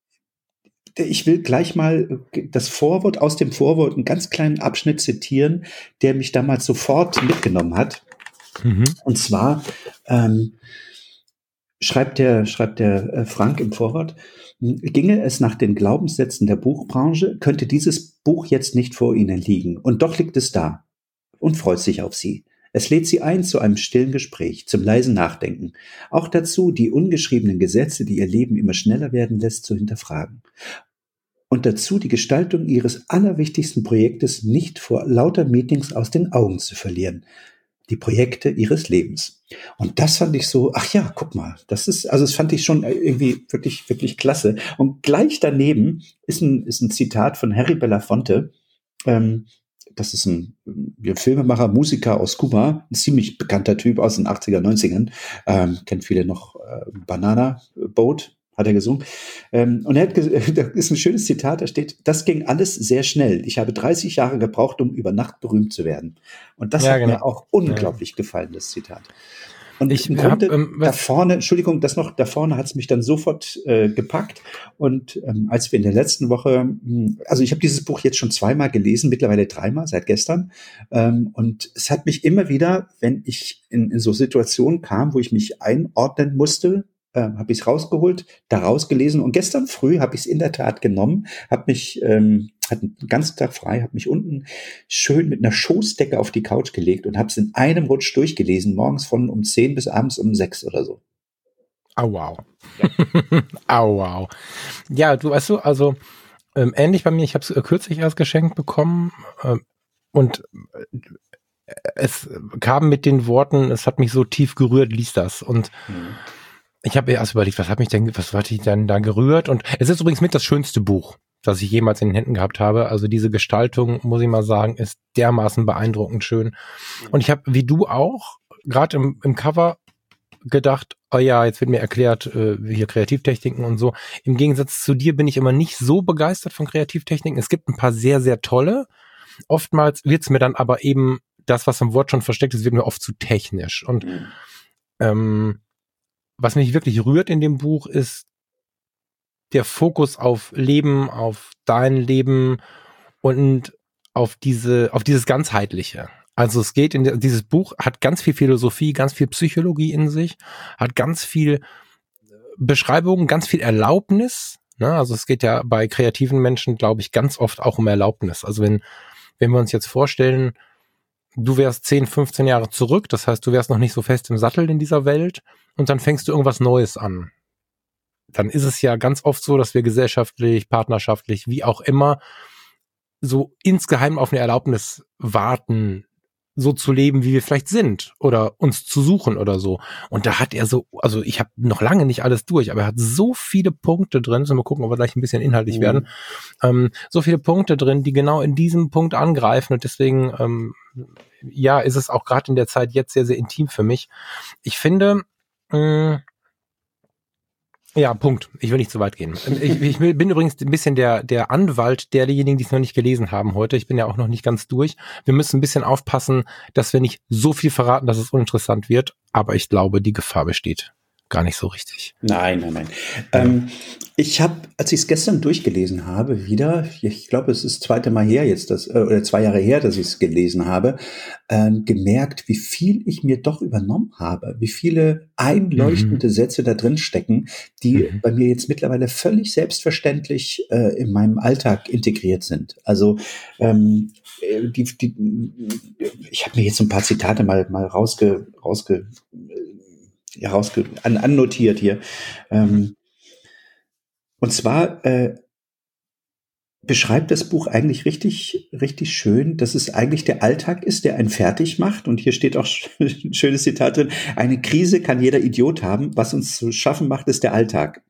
ich will gleich mal das Vorwort aus dem Vorwort, einen ganz kleinen Abschnitt zitieren, der mich damals sofort mitgenommen hat. Mhm. Und zwar ähm, schreibt der, schreibt der äh, Frank im Vorwort, ginge es nach den Glaubenssätzen der Buchbranche, könnte dieses Buch jetzt nicht vor Ihnen liegen. Und doch liegt es da und freut sich auf Sie. Es lädt Sie ein zu einem stillen Gespräch, zum leisen Nachdenken. Auch dazu, die ungeschriebenen Gesetze, die Ihr Leben immer schneller werden lässt, zu hinterfragen. Und dazu die Gestaltung Ihres allerwichtigsten Projektes nicht vor lauter Meetings aus den Augen zu verlieren. Die Projekte Ihres Lebens. Und das fand ich so, ach ja, guck mal, das ist, also das fand ich schon irgendwie wirklich, wirklich klasse. Und gleich daneben ist ein, ist ein Zitat von Harry Belafonte, ähm, das ist ein, ein Filmemacher, Musiker aus Kuba, ein ziemlich bekannter Typ aus den achtziger, neunzigern, ähm, kennt viele noch, äh, Banana Boat, hat er gesungen. Ähm, und er hat, das ist ein schönes Zitat, da steht, das ging alles sehr schnell. Ich habe dreißig Jahre gebraucht, um über Nacht berühmt zu werden. Und das ja, hat genau. mir auch unglaublich ja. gefallen, das Zitat. Und ich im Grunde, hab, ähm, da vorne, Entschuldigung, das noch, da vorne hat es mich dann sofort äh, gepackt. Und ähm, als wir in der letzten Woche, mh, also ich habe dieses Buch jetzt schon zweimal gelesen, mittlerweile dreimal, seit gestern. Ähm, und es hat mich immer wieder, wenn ich in, in so Situationen kam, wo ich mich einordnen musste, äh, habe ich es rausgeholt, daraus gelesen. Und gestern früh habe ich es in der Tat genommen, habe mich, ähm, hatte den ganzen Tag frei, habe mich unten schön mit einer Schoßdecke auf die Couch gelegt und habe es in einem Rutsch durchgelesen, morgens von um zehn bis abends um sechs oder so. Au wow. Ja. Au wow. Ja, du weißt du, also ähm, ähnlich bei mir, ich habe es äh, kürzlich erst geschenkt bekommen äh, und äh, es kam mit den Worten, es hat mich so tief gerührt, lies das. Und mhm. ich habe erst überlegt, was hat mich denn, was hat mich denn da gerührt? Und es ist übrigens mit das schönste Buch, das ich jemals in den Händen gehabt habe. Also diese Gestaltung, muss ich mal sagen, ist dermaßen beeindruckend schön. Und ich habe, wie du auch, gerade im, im Cover gedacht, oh ja, jetzt wird mir erklärt, äh, hier Kreativtechniken und so. Im Gegensatz zu dir bin ich immer nicht so begeistert von Kreativtechniken. Es gibt ein paar sehr, sehr tolle. Oftmals wird's mir dann aber eben, das, was im Wort schon versteckt ist, wird mir oft zu technisch. Und mhm. ähm, was mich wirklich rührt in dem Buch, ist der Fokus auf Leben, auf dein Leben und auf diese, auf dieses Ganzheitliche. Also es geht in dieses Buch, hat ganz viel Philosophie, ganz viel Psychologie in sich, hat ganz viel Beschreibung, ganz viel Erlaubnis. Ne? Also es geht ja bei kreativen Menschen, glaube ich, ganz oft auch um Erlaubnis. Also wenn, wenn wir uns jetzt vorstellen, du wärst zehn, fünfzehn Jahre zurück, das heißt, du wärst noch nicht so fest im Sattel in dieser Welt und dann fängst du irgendwas Neues an. Dann ist es ja ganz oft so, dass wir gesellschaftlich, partnerschaftlich, wie auch immer, so insgeheim auf eine Erlaubnis warten, so zu leben, wie wir vielleicht sind oder uns zu suchen oder so. Und da hat er so, also ich habe noch lange nicht alles durch, aber er hat so viele Punkte drin, so mal gucken, ob wir gleich ein bisschen inhaltlich mhm. werden, ähm, so viele Punkte drin, die genau in diesem Punkt angreifen und deswegen, ähm, ja, ist es auch gerade in der Zeit jetzt sehr, sehr intim für mich. Ich finde, mh, ja, Punkt. Ich will nicht zu weit gehen. Ich, ich bin übrigens ein bisschen der der Anwalt derjenigen, die es noch nicht gelesen haben heute. Ich bin ja auch noch nicht ganz durch. Wir müssen ein bisschen aufpassen, dass wir nicht so viel verraten, dass es uninteressant wird. Aber ich glaube, die Gefahr besteht gar nicht so richtig. Nein, nein, nein. Ja. Ähm, ich habe, als ich es gestern durchgelesen habe, wieder, ich glaube, es ist das zweite Mal her jetzt, das, äh, oder zwei Jahre her, dass ich es gelesen habe, ähm, gemerkt, wie viel ich mir doch übernommen habe, wie viele einleuchtende mhm. Sätze da drin stecken, die mhm. bei mir jetzt mittlerweile völlig selbstverständlich äh, in meinem Alltag integriert sind. Also ähm, die, die, ich habe mir jetzt so ein paar Zitate mal mal rausge, rausge herausge an, annotiert hier. Ähm, und zwar äh, beschreibt das Buch eigentlich richtig, richtig schön, dass es eigentlich der Alltag ist, der einen fertig macht. Und hier steht auch ein schönes Zitat drin: Eine Krise kann jeder Idiot haben. Was uns zu schaffen macht, ist der Alltag.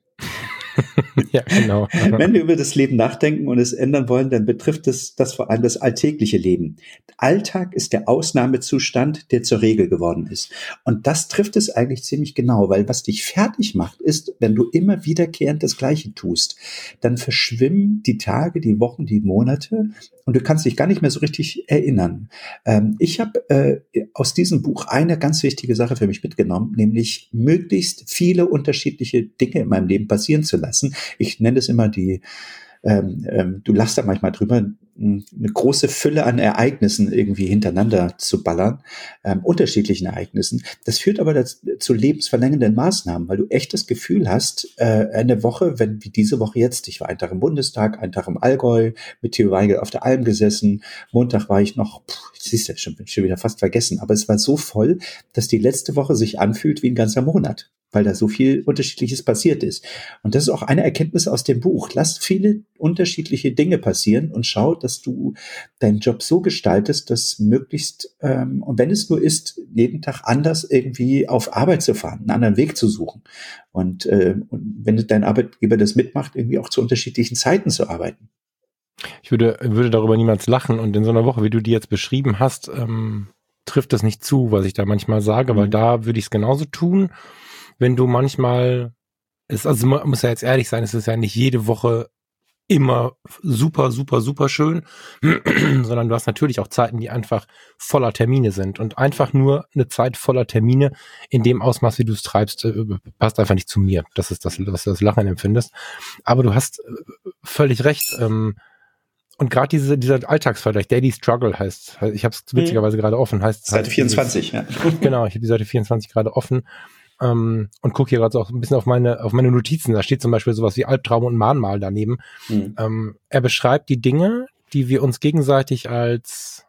Ja, genau. Wenn wir über das Leben nachdenken und es ändern wollen, dann betrifft es das vor allem das alltägliche Leben. Alltag ist der Ausnahmezustand, der zur Regel geworden ist. Und das trifft es eigentlich ziemlich genau, weil was dich fertig macht, ist, wenn du immer wiederkehrend das Gleiche tust, dann verschwimmen die Tage, die Wochen, die Monate und du kannst dich gar nicht mehr so richtig erinnern. Ähm, ich habe äh, aus diesem Buch eine ganz wichtige Sache für mich mitgenommen, nämlich möglichst viele unterschiedliche Dinge in meinem Leben passieren zu lassen. Ich nenne es immer die, ähm, ähm, du lachst da manchmal drüber, eine große Fülle an Ereignissen irgendwie hintereinander zu ballern, ähm, unterschiedlichen Ereignissen. Das führt aber das, zu lebensverlängernden Maßnahmen, weil du echt das Gefühl hast, äh, eine Woche, wenn wie diese Woche jetzt, ich war einen Tag im Bundestag, einen Tag im Allgäu, mit Theo Weigel auf der Alm gesessen, Montag war ich noch, pff, siehst du, schon, bin schon wieder fast vergessen, aber es war so voll, dass die letzte Woche sich anfühlt wie ein ganzer Monat, weil da so viel Unterschiedliches passiert ist. Und das ist auch eine Erkenntnis aus dem Buch. Lass viele unterschiedliche Dinge passieren und schau, dass du deinen Job so gestaltest, dass möglichst, ähm, und wenn es nur ist, jeden Tag anders irgendwie auf Arbeit zu fahren, einen anderen Weg zu suchen. Und, äh, und wenn dein Arbeitgeber das mitmacht, irgendwie auch zu unterschiedlichen Zeiten zu arbeiten. Ich würde, würde darüber niemals lachen. Und in so einer Woche, wie du die jetzt beschrieben hast, ähm, trifft das nicht zu, was ich da manchmal sage, mhm. weil da würde ich es genauso tun. Wenn du manchmal, es, also man muss ja jetzt ehrlich sein, es ist ja nicht jede Woche immer super, super, super schön, sondern du hast natürlich auch Zeiten, die einfach voller Termine sind und einfach nur eine Zeit voller Termine in dem Ausmaß, wie du es treibst, passt einfach nicht zu mir. Das ist das, was du das Lachen empfindest. Aber du hast völlig recht. Und gerade diese, dieser Alltagsvergleich, Daily Struggle heißt, ich habe es witzigerweise gerade offen, heißt Seite vierundzwanzig, dieses, ja. Genau, ich habe die Seite vierundzwanzig gerade offen. Um, und gucke hier gerade so auch ein bisschen auf meine auf meine Notizen. Da steht zum Beispiel sowas wie Albtraum und Mahnmal daneben. Mhm. Um, er beschreibt die Dinge, die wir uns gegenseitig als,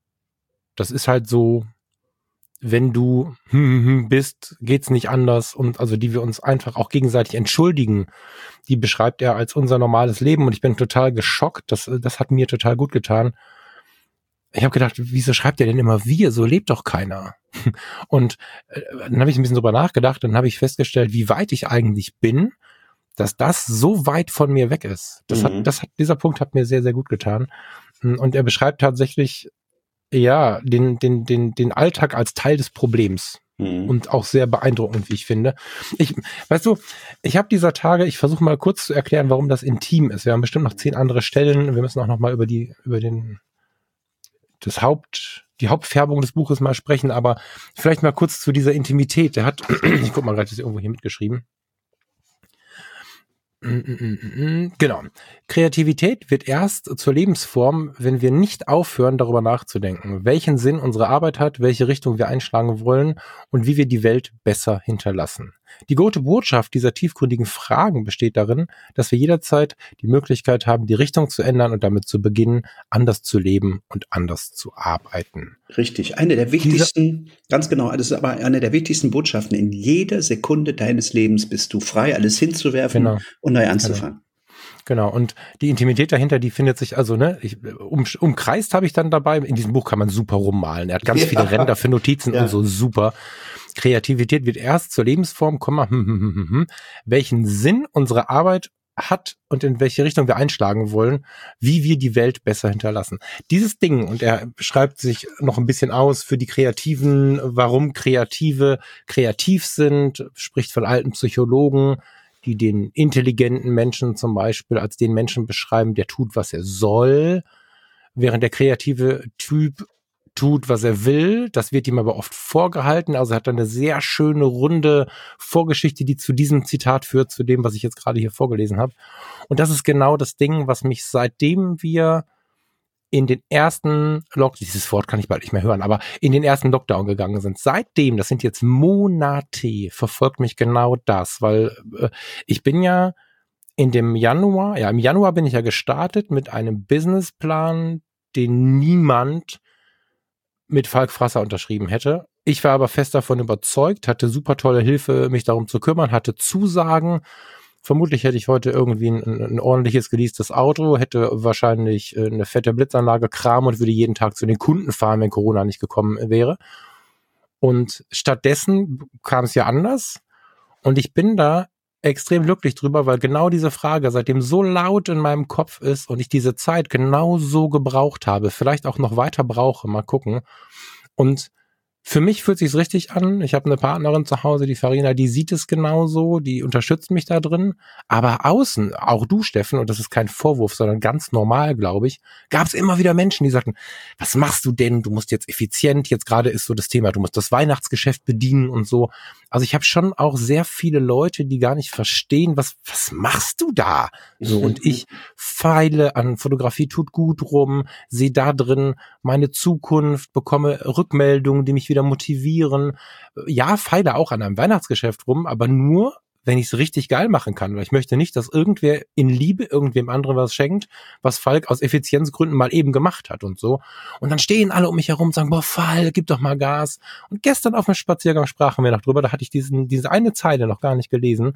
das ist halt so, wenn du bist, geht's nicht anders, und also die wir uns einfach auch gegenseitig entschuldigen, die beschreibt er als unser normales Leben, und ich bin total geschockt. Das das hat mir total gut getan. Ich habe gedacht, wieso schreibt er denn immer wir? So lebt doch keiner. Und äh, dann habe ich ein bisschen drüber nachgedacht, dann habe ich festgestellt, wie weit ich eigentlich bin, dass das so weit von mir weg ist. Das mhm. hat, das hat, dieser Punkt hat mir sehr, sehr gut getan. Und er beschreibt tatsächlich, ja, den, den, den, den Alltag als Teil des Problems. Mhm. Und auch sehr beeindruckend, wie ich finde. Ich, weißt du, ich habe dieser Tage, ich versuche mal kurz zu erklären, warum das intim ist. Wir haben bestimmt noch zehn andere Stellen. Wir müssen auch noch mal über die, über den, das Haupt, die Hauptfärbung des Buches mal sprechen, aber vielleicht mal kurz zu dieser Intimität. Der hat, ich guck mal gerade, das ist irgendwo hier mitgeschrieben. Genau. Kreativität wird erst zur Lebensform, wenn wir nicht aufhören, darüber nachzudenken, welchen Sinn unsere Arbeit hat, welche Richtung wir einschlagen wollen und wie wir die Welt besser hinterlassen. Die gute Botschaft dieser tiefgründigen Fragen besteht darin, dass wir jederzeit die Möglichkeit haben, die Richtung zu ändern und damit zu beginnen, anders zu leben und anders zu arbeiten. Richtig. Eine der wichtigsten, Diese, ganz genau, das ist aber eine der wichtigsten Botschaften. In jeder Sekunde deines Lebens bist du frei, alles hinzuwerfen genau. und neu anzufangen. Genau. genau. Und die Intimität dahinter, die findet sich also, ne, ich, um, umkreist habe ich dann dabei. In diesem Buch kann man super rummalen. Er hat ganz ja. viele Ränder für Notizen ja. und so, super. Kreativität wird erst zur Lebensform, hm, hm, hm, hm, welchen Sinn unsere Arbeit hat und in welche Richtung wir einschlagen wollen, wie wir die Welt besser hinterlassen. Dieses Ding, und er schreibt sich noch ein bisschen aus für die Kreativen, warum Kreative kreativ sind, spricht von alten Psychologen, die den intelligenten Menschen zum Beispiel als den Menschen beschreiben, der tut, was er soll, während der kreative Typ tut, was er will. Das wird ihm aber oft vorgehalten. Also er hat eine sehr schöne, runde Vorgeschichte, die zu diesem Zitat führt, zu dem, was ich jetzt gerade hier vorgelesen habe. Und das ist genau das Ding, was mich seitdem wir in den ersten Lockdown, dieses Wort kann ich bald nicht mehr hören, aber in den ersten Lockdown gegangen sind. Seitdem, das sind jetzt Monate, verfolgt mich genau das, weil äh, ich bin ja in dem Januar, ja im Januar bin ich ja gestartet mit einem Businessplan, den niemand mit Falk Frasser unterschrieben hätte. Ich war aber fest davon überzeugt, hatte super tolle Hilfe, mich darum zu kümmern, hatte Zusagen. Vermutlich hätte ich heute irgendwie ein, ein ordentliches geleastes Auto, hätte wahrscheinlich eine fette Blitzanlage, Kram und würde jeden Tag zu den Kunden fahren, wenn Corona nicht gekommen wäre. Und stattdessen kam es ja anders. Und ich bin da extrem glücklich drüber, weil genau diese Frage seitdem so laut in meinem Kopf ist und ich diese Zeit genau so gebraucht habe, vielleicht auch noch weiter brauche, mal gucken. Und für mich fühlt sich's richtig an. Ich habe eine Partnerin zu Hause, die Farina, die sieht es genauso, die unterstützt mich da drin. Aber außen, auch du, Steffen, und das ist kein Vorwurf, sondern ganz normal, glaube ich, gab es immer wieder Menschen, die sagten, was machst du denn? Du musst jetzt effizient, jetzt gerade ist so das Thema, du musst das Weihnachtsgeschäft bedienen und so. Also ich habe schon auch sehr viele Leute, die gar nicht verstehen, was was machst du da? So, und ich feile an Fotografie tut gut rum, sehe da drin meine Zukunft, bekomme Rückmeldungen, die mich wieder motivieren. Ja, feile auch an einem Weihnachtsgeschäft rum, aber nur, wenn ich es richtig geil machen kann, weil ich möchte nicht, dass irgendwer in Liebe irgendwem anderen was schenkt, was Falk aus Effizienzgründen mal eben gemacht hat und so. Und dann stehen alle um mich herum und sagen, boah, Falk, gib doch mal Gas. Und gestern auf dem Spaziergang sprachen wir noch drüber, da hatte ich diesen, diese eine Zeile noch gar nicht gelesen,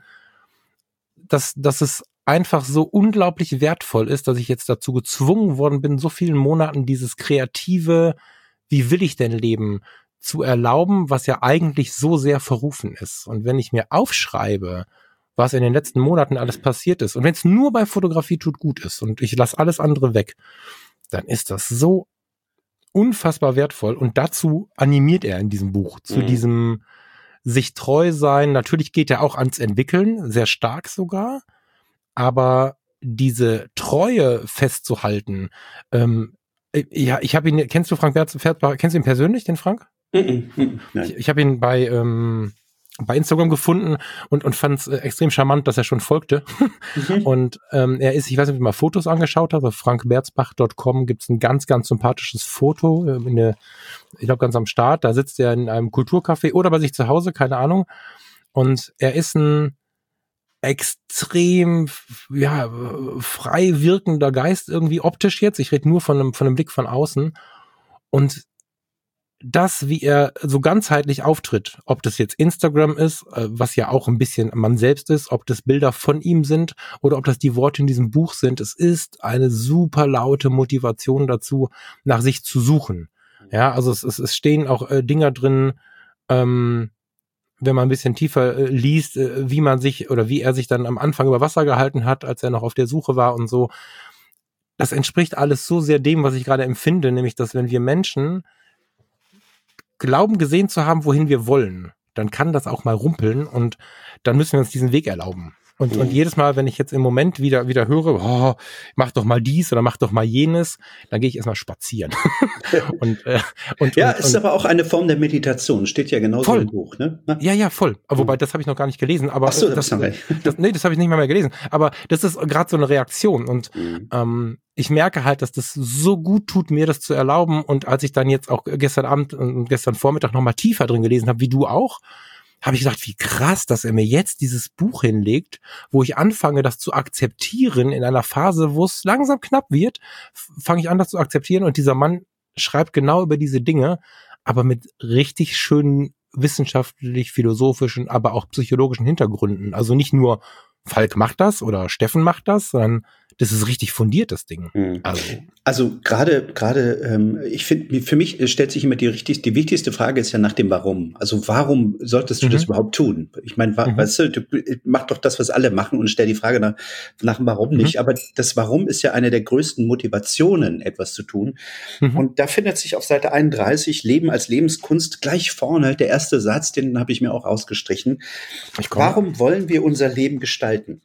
dass, dass es einfach so unglaublich wertvoll ist, dass ich jetzt dazu gezwungen worden bin, so vielen Monaten dieses kreative, wie will ich denn leben, zu erlauben, was ja eigentlich so sehr verrufen ist. Und wenn ich mir aufschreibe, was in den letzten Monaten alles passiert ist, und wenn es nur bei Fotografie tut gut ist und ich lasse alles andere weg, dann ist das so unfassbar wertvoll. Und dazu animiert er in diesem Buch, zu mhm. diesem sich treu sein. Natürlich geht er auch ans Entwickeln, sehr stark sogar, aber diese Treue festzuhalten, ähm, ja, ich habe ihn, kennst du Frank Berzbacher, kennst du ihn persönlich, den Frank? Mm-mm, mm-mm, ich ich habe ihn bei ähm, bei Instagram gefunden und und fand es äh, extrem charmant, dass er schon folgte. Mhm. Und ähm, er ist, ich weiß nicht, ob du mal Fotos angeschaut hast, auf frank berzbach punkt com gibt's ein ganz, ganz sympathisches Foto, äh, in der, ich glaube ganz am Start, da sitzt er in einem Kulturcafé oder bei sich zu Hause, keine Ahnung. Und er ist ein extrem ja frei wirkender Geist, irgendwie optisch jetzt. Ich rede nur von einem, von einem Blick von außen. Und das, wie er so ganzheitlich auftritt, ob das jetzt Instagram ist, was ja auch ein bisschen man selbst ist, ob das Bilder von ihm sind oder ob das die Worte in diesem Buch sind, es ist eine super laute Motivation dazu, nach sich zu suchen. Ja, also es, es, es stehen auch äh, Dinger drin, ähm, wenn man ein bisschen tiefer äh, liest, äh, wie man sich oder wie er sich dann am Anfang über Wasser gehalten hat, als er noch auf der Suche war und so. Das entspricht alles so sehr dem, was ich gerade empfinde, nämlich, dass wenn wir Menschen glauben gesehen zu haben, wohin wir wollen, dann kann das auch mal rumpeln und dann müssen wir uns diesen Weg erlauben. Und, mhm. und jedes Mal, wenn ich jetzt im Moment wieder, wieder höre, oh, mach doch mal dies oder mach doch mal jenes, dann gehe ich erstmal spazieren. und, äh, und, ja, und, ist und, aber auch eine Form der Meditation, steht ja genauso voll. im Buch, ne? Na? Ja, ja, voll. Wobei, das habe ich noch gar nicht gelesen. Aber Ach so, das, das, das, das, nee, das habe ich nicht mal mehr gelesen. Aber das ist gerade so eine Reaktion. Und mhm. ähm, ich merke halt, dass das so gut tut, mir das zu erlauben. Und als ich dann jetzt auch gestern Abend und gestern Vormittag noch mal tiefer drin gelesen habe, wie du auch, habe ich gesagt, wie krass, dass er mir jetzt dieses Buch hinlegt, wo ich anfange, das zu akzeptieren in einer Phase, wo es langsam knapp wird, fange ich an, das zu akzeptieren und dieser Mann schreibt genau über diese Dinge, aber mit richtig schönen wissenschaftlich, philosophischen, aber auch psychologischen Hintergründen. Also nicht nur Falk macht das oder Steffen macht das, sondern das ist richtig fundiert, das Ding. Mhm. Also, also gerade, gerade, ähm, ich finde, für mich stellt sich immer die richtig, die wichtigste Frage ist ja nach dem Warum. Also warum solltest du mhm. das überhaupt tun? Ich meine, wa- mhm. weißt du, du mach doch das, was alle machen und stell die Frage nach, nach dem Warum mhm. nicht. Aber das Warum ist ja eine der größten Motivationen, etwas zu tun. Mhm. Und da findet sich auf Seite einunddreißig Leben als Lebenskunst gleich vorne der erste Satz, den habe ich mir auch ausgestrichen. Warum wollen wir unser Leben gestalten?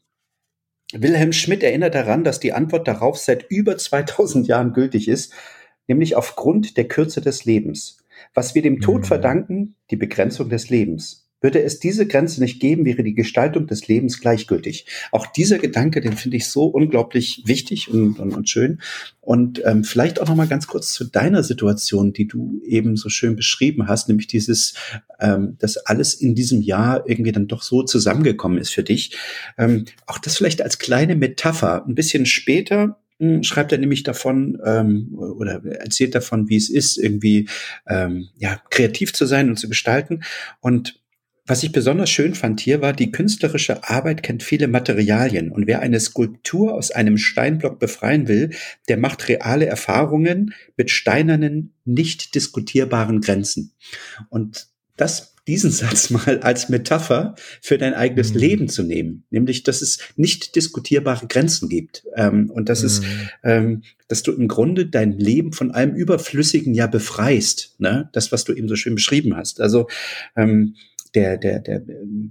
Wilhelm Schmidt erinnert daran, dass die Antwort darauf seit über zweitausend Jahren gültig ist, nämlich aufgrund der Kürze des Lebens. Was wir dem Tod verdanken, die Begrenzung des Lebens. Würde es diese Grenze nicht geben, wäre die Gestaltung des Lebens gleichgültig. Auch dieser Gedanke, den finde ich so unglaublich wichtig und, und, und schön. Und ähm, vielleicht auch noch mal ganz kurz zu deiner Situation, die du eben so schön beschrieben hast, nämlich dieses, ähm, dass alles in diesem Jahr irgendwie dann doch so zusammengekommen ist für dich. Ähm, auch das vielleicht als kleine Metapher. Ein bisschen später schreibt er nämlich davon ähm, oder erzählt davon, wie es ist, irgendwie ähm, ja kreativ zu sein und zu gestalten. Und was ich besonders schön fand hier war, die künstlerische Arbeit kennt viele Materialien und wer eine Skulptur aus einem Steinblock befreien will, der macht reale Erfahrungen mit steinernen, nicht diskutierbaren Grenzen. Und das, diesen Satz mal als Metapher für dein eigenes mhm. Leben zu nehmen, nämlich, dass es nicht diskutierbare Grenzen gibt ähm, und dass mhm. es, ähm, dass du im Grunde dein Leben von allem Überflüssigen ja befreist, ne? Das, was du eben so schön beschrieben hast. Also ähm, Der, der, der,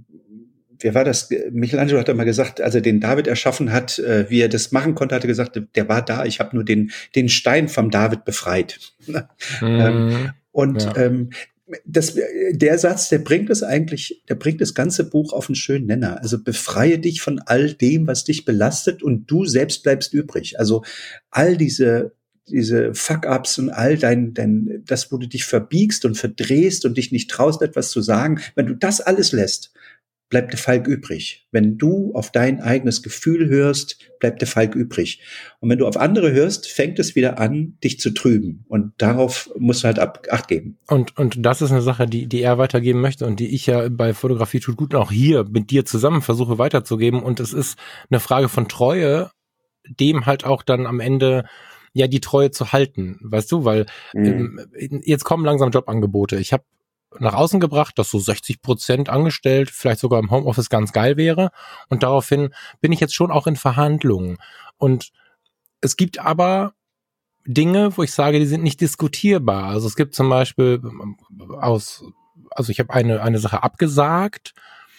wer war das? Michelangelo hat einmal gesagt, als er den David erschaffen hat, äh, wie er das machen konnte, hat er gesagt, der war da, ich habe nur den, den Stein vom David befreit. Mm, ähm, und ja. ähm, das, der Satz, der bringt es eigentlich, der bringt das ganze Buch auf einen schönen Nenner. Also befreie dich von all dem, was dich belastet und du selbst bleibst übrig. Also all diese diese Fuck-ups und all dein, dein, das, wo du dich verbiegst und verdrehst und dich nicht traust, etwas zu sagen, wenn du das alles lässt, bleibt der Falk übrig. Wenn du auf dein eigenes Gefühl hörst, bleibt der Falk übrig. Und wenn du auf andere hörst, fängt es wieder an, dich zu trüben. Und darauf musst du halt ab, Acht geben. Und, und das ist eine Sache, die, die er weitergeben möchte und die ich ja bei Fotografie tut gut und auch hier mit dir zusammen versuche weiterzugeben. Und es ist eine Frage von Treue, dem halt auch dann am Ende ja die Treue zu halten, weißt du, weil mhm. ähm, jetzt kommen langsam Jobangebote. Ich habe nach außen gebracht, dass so sechzig Prozent angestellt, vielleicht sogar im Homeoffice ganz geil wäre und daraufhin bin ich jetzt schon auch in Verhandlungen und es gibt aber Dinge, wo ich sage, die sind nicht diskutierbar. Also es gibt zum Beispiel aus, also ich habe eine eine Sache abgesagt,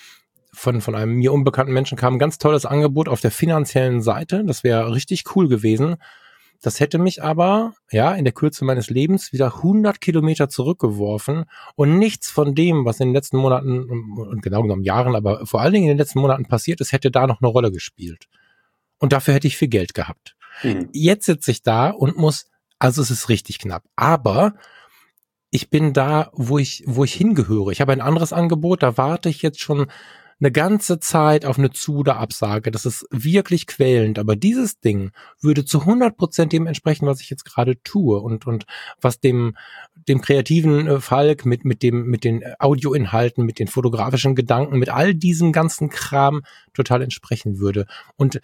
von von einem mir unbekannten Menschen kam ein ganz tolles Angebot auf der finanziellen Seite, das wäre richtig cool gewesen. Das hätte mich aber, ja, in der Kürze meines Lebens wieder hundert Kilometer zurückgeworfen und nichts von dem, was in den letzten Monaten, und genau genommen Jahren, aber vor allen Dingen in den letzten Monaten passiert ist, hätte da noch eine Rolle gespielt. Und dafür hätte ich viel Geld gehabt. Mhm. Jetzt sitze ich da und muss, also es ist richtig knapp, aber ich bin da, wo ich, wo ich hingehöre. Ich habe ein anderes Angebot, da warte ich jetzt schon eine ganze Zeit auf eine Zu- oder Absage. Das ist wirklich quälend. Aber dieses Ding würde zu hundert Prozent dem entsprechen, was ich jetzt gerade tue und und was dem dem kreativen Falk mit mit dem mit den Audioinhalten, mit den fotografischen Gedanken, mit all diesem ganzen Kram total entsprechen würde. Und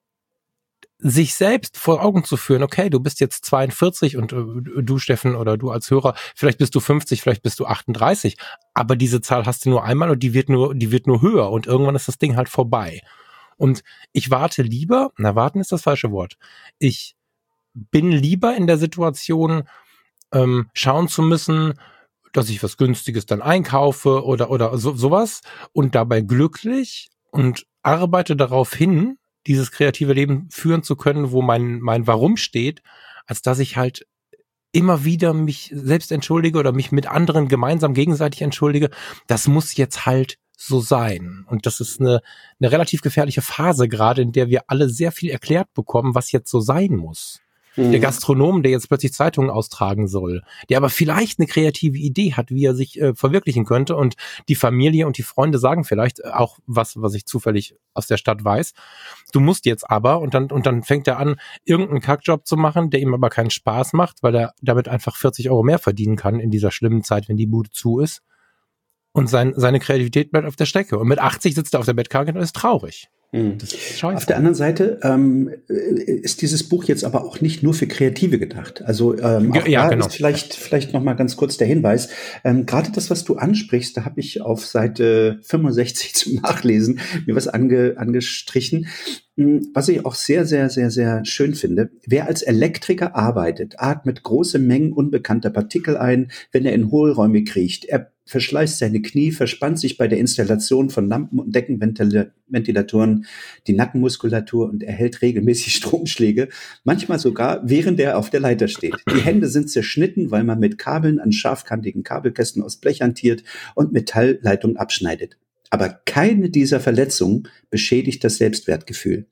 sich selbst vor Augen zu führen, okay, du bist jetzt zweiundvierzig und äh, du, Steffen, oder du als Hörer, vielleicht bist du fünfzig, vielleicht bist du achtunddreißig, aber diese Zahl hast du nur einmal und die wird nur, die wird nur höher und irgendwann ist das Ding halt vorbei. Und ich warte lieber, na, warten ist das falsche Wort, ich bin lieber in der Situation, ähm, schauen zu müssen, dass ich was Günstiges dann einkaufe oder oder so, sowas und dabei glücklich und arbeite darauf hin, dieses kreative Leben führen zu können, wo mein mein Warum steht, als dass ich halt immer wieder mich selbst entschuldige oder mich mit anderen gemeinsam gegenseitig entschuldige. Das muss jetzt halt so sein. Und das ist eine eine relativ gefährliche Phase gerade, in der wir alle sehr viel erklärt bekommen, was jetzt so sein muss. Mhm. Der Gastronom, der jetzt plötzlich Zeitungen austragen soll, der aber vielleicht eine kreative Idee hat, wie er sich äh, verwirklichen könnte, und die Familie und die Freunde sagen vielleicht auch was, was ich zufällig aus der Stadt weiß. Du musst jetzt aber, und dann und dann fängt er an, irgendeinen Kackjob zu machen, der ihm aber keinen Spaß macht, weil er damit einfach vierzig Euro mehr verdienen kann in dieser schlimmen Zeit, wenn die Bude zu ist. Und sein, seine Kreativität bleibt auf der Strecke. Und mit achtzig sitzt er auf der Bettkante und ist traurig. Das ist scheiße. Auf der anderen Seite ähm, ist dieses Buch jetzt aber auch nicht nur für Kreative gedacht. Also ähm, auch ja, da genau. ist vielleicht vielleicht noch mal ganz kurz der Hinweis. Ähm, gerade das, was du ansprichst, da habe ich auf Seite fünfundsechzig zum Nachlesen mir was ange, angestrichen. Was ich auch sehr, sehr, sehr, sehr schön finde. Wer als Elektriker arbeitet, atmet große Mengen unbekannter Partikel ein, wenn er in Hohlräume kriecht. Er verschleißt seine Knie, verspannt sich bei der Installation von Lampen und Deckenventilatoren die Nackenmuskulatur und erhält regelmäßig Stromschläge, manchmal sogar während er auf der Leiter steht. Die Hände sind zerschnitten, weil man mit Kabeln an scharfkantigen Kabelkästen aus Blech hantiert und Metallleitungen abschneidet. Aber keine dieser Verletzungen beschädigt das Selbstwertgefühl.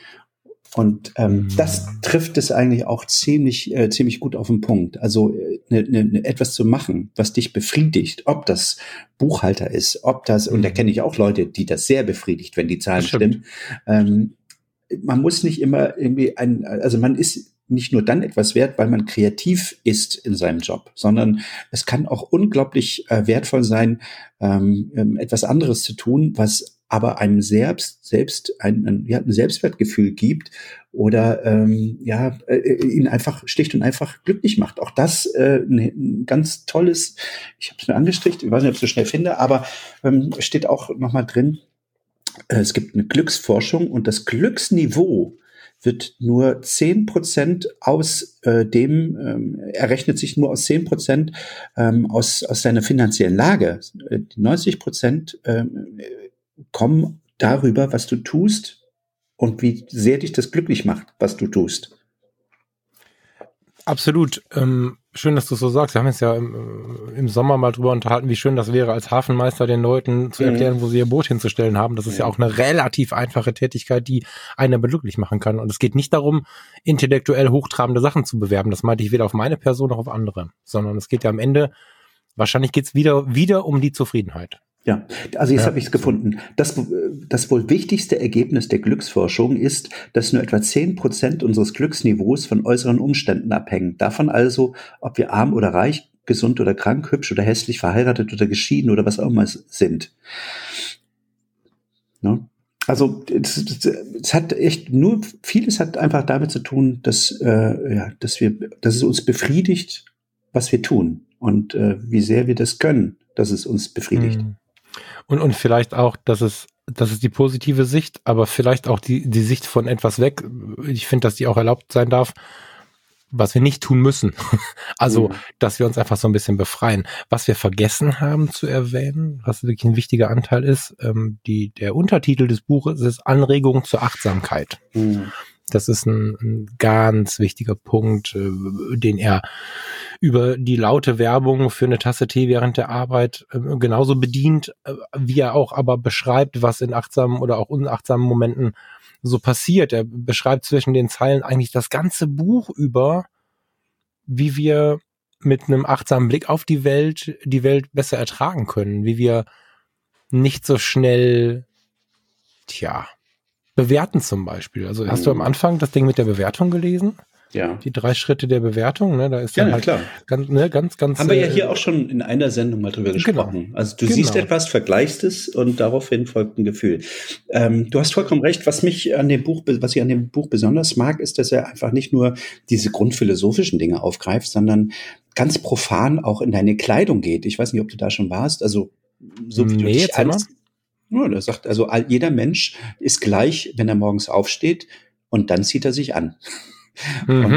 Und ähm, das trifft es eigentlich auch ziemlich äh, ziemlich gut auf den Punkt. Also äh, ne, ne, etwas zu machen, was dich befriedigt, ob das Buchhalter ist, ob das, und da kenne ich auch Leute, die das sehr befriedigt, wenn die Zahlen stimmen. Ähm, man muss nicht immer irgendwie ein, also man ist nicht nur dann etwas wert, weil man kreativ ist in seinem Job, sondern es kann auch unglaublich äh, wertvoll sein, ähm, ähm, etwas anderes zu tun, was aber einem selbst selbst ein, ein, ja, ein Selbstwertgefühl gibt oder ähm, ja äh, ihn einfach schlicht und einfach glücklich macht. Auch das äh, ein ganz tolles, ich habe es mir angestrichen, ich weiß nicht, ob ich es so schnell finde, aber ähm, steht auch nochmal drin, äh, es gibt eine Glücksforschung und das Glücksniveau wird nur zehn Prozent aus äh, dem, ähm, errechnet sich nur aus zehn Prozent ähm, aus, aus seiner finanziellen Lage. Äh, neunzig Prozent ähm, kommen darüber, was du tust und wie sehr dich das glücklich macht, was du tust. Absolut. Ähm, schön, dass du es so sagst. Wir haben jetzt ja im, im Sommer mal drüber unterhalten, wie schön das wäre, als Hafenmeister den Leuten zu erklären, mhm. wo sie ihr Boot hinzustellen haben. Das ist ja. ja auch eine relativ einfache Tätigkeit, die einen glücklich machen kann. Und es geht nicht darum, intellektuell hochtrabende Sachen zu bewerben. Das meinte ich weder auf meine Person noch auf andere, sondern es geht ja am Ende, wahrscheinlich geht es wieder, wieder um die Zufriedenheit. Ja, also jetzt ja. habe ich es gefunden. Das, das wohl wichtigste Ergebnis der Glücksforschung ist, dass nur etwa zehn Prozent unseres Glücksniveaus von äußeren Umständen abhängen. Davon also, ob wir arm oder reich, gesund oder krank, hübsch oder hässlich, verheiratet oder geschieden oder was auch immer sind. Ne? Also es, es hat echt nur, vieles hat einfach damit zu tun, dass, äh, ja, dass wir, dass es uns befriedigt, was wir tun und äh, wie sehr wir das können, dass es uns befriedigt. Mhm. Und, und vielleicht auch, dass es, das ist die positive Sicht, aber vielleicht auch die, die Sicht von etwas weg. Ich finde, dass die auch erlaubt sein darf, was wir nicht tun müssen. Also, mhm. dass wir uns einfach so ein bisschen befreien. Was wir vergessen haben zu erwähnen, was wirklich ein wichtiger Anteil ist, ähm, die, der Untertitel des Buches ist Anregung zur Achtsamkeit. Mhm. Das ist ein, ein ganz wichtiger Punkt, äh, den er über die laute Werbung für eine Tasse Tee während der Arbeit äh, genauso bedient, äh, wie er auch aber beschreibt, was in achtsamen oder auch unachtsamen Momenten so passiert. Er beschreibt zwischen den Zeilen eigentlich das ganze Buch über, wie wir mit einem achtsamen Blick auf die Welt die Welt besser ertragen können, wie wir nicht so schnell, tja, bewerten zum Beispiel. Also hast du am Anfang das Ding mit der Bewertung gelesen? Ja. Die drei Schritte der Bewertung, ne? Da ist dann ja, halt klar. Ganz, ne, ganz, ganz. Haben wir ja hier auch schon in einer Sendung mal drüber gesprochen. Genau. Also du genau. siehst etwas, vergleichst es und daraufhin folgt ein Gefühl. Ähm, du hast vollkommen recht. Was mich an dem Buch, was ich an dem Buch besonders mag, ist, dass er einfach nicht nur diese grundphilosophischen Dinge aufgreift, sondern ganz profan auch in deine Kleidung geht. Ich weiß nicht, ob du da schon warst. Also so wie nee, du dich als Ja, der sagt also, all, jeder Mensch ist gleich, wenn er morgens aufsteht und dann zieht er sich an. Mhm. Und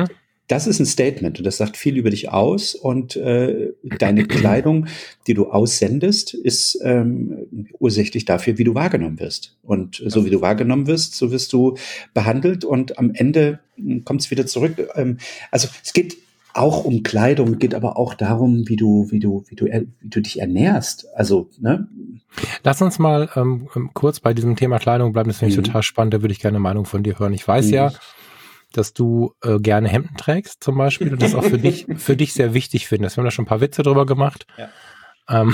das ist ein Statement und das sagt viel über dich aus und äh, deine Kleidung, die du aussendest, ist ähm, ursächlich dafür, wie du wahrgenommen wirst. Und so wie du wahrgenommen wirst, so wirst du behandelt und am Ende kommt es wieder zurück. Ähm, also es geht auch um Kleidung, geht aber auch darum, wie du, wie du, wie du, wie du dich ernährst. Also, ne? Lass uns mal ähm, kurz bei diesem Thema Kleidung bleiben. Das finde ich mhm. total spannend. Da würde ich gerne eine Meinung von dir hören. Ich weiß mhm. ja, dass du äh, gerne Hemden trägst, zum Beispiel, und das auch für dich, für dich sehr wichtig findest. Wir haben da schon ein paar Witze drüber gemacht. Ja. Ähm,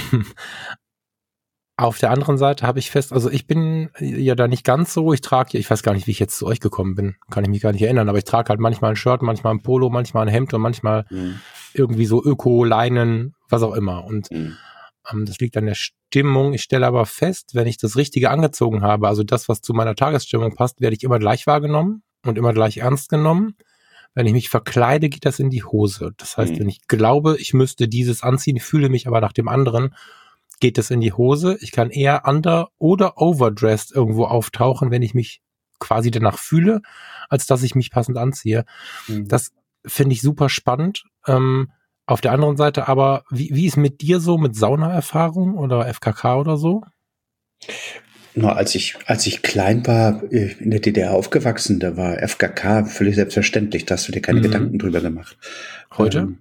Auf der anderen Seite habe ich fest, also ich bin ja da nicht ganz so, ich trage, ich weiß gar nicht, wie ich jetzt zu euch gekommen bin, kann ich mich gar nicht erinnern, aber ich trage halt manchmal ein Shirt, manchmal ein Polo, manchmal ein Hemd und manchmal mhm. irgendwie so Öko, Leinen, was auch immer. Und mhm. ähm, das liegt an der Stimmung. Ich stelle aber fest, wenn ich das Richtige angezogen habe, also das, was zu meiner Tagesstimmung passt, werde ich immer gleich wahrgenommen und immer gleich ernst genommen. Wenn ich mich verkleide, geht das in die Hose. Das heißt, mhm. wenn ich glaube, ich müsste dieses anziehen, fühle mich aber nach dem anderen, geht es in die Hose. Ich kann eher under- oder overdressed irgendwo auftauchen, wenn ich mich quasi danach fühle, als dass ich mich passend anziehe. Mhm. Das finde ich super spannend. Ähm, auf der anderen Seite aber, wie, wie ist mit dir so, mit Saunaerfahrung oder F K K oder so? No, als ich, als ich klein war, in der D D R aufgewachsen, da war F K K völlig selbstverständlich. Da hast du dir keine mhm. Gedanken drüber gemacht. Heute?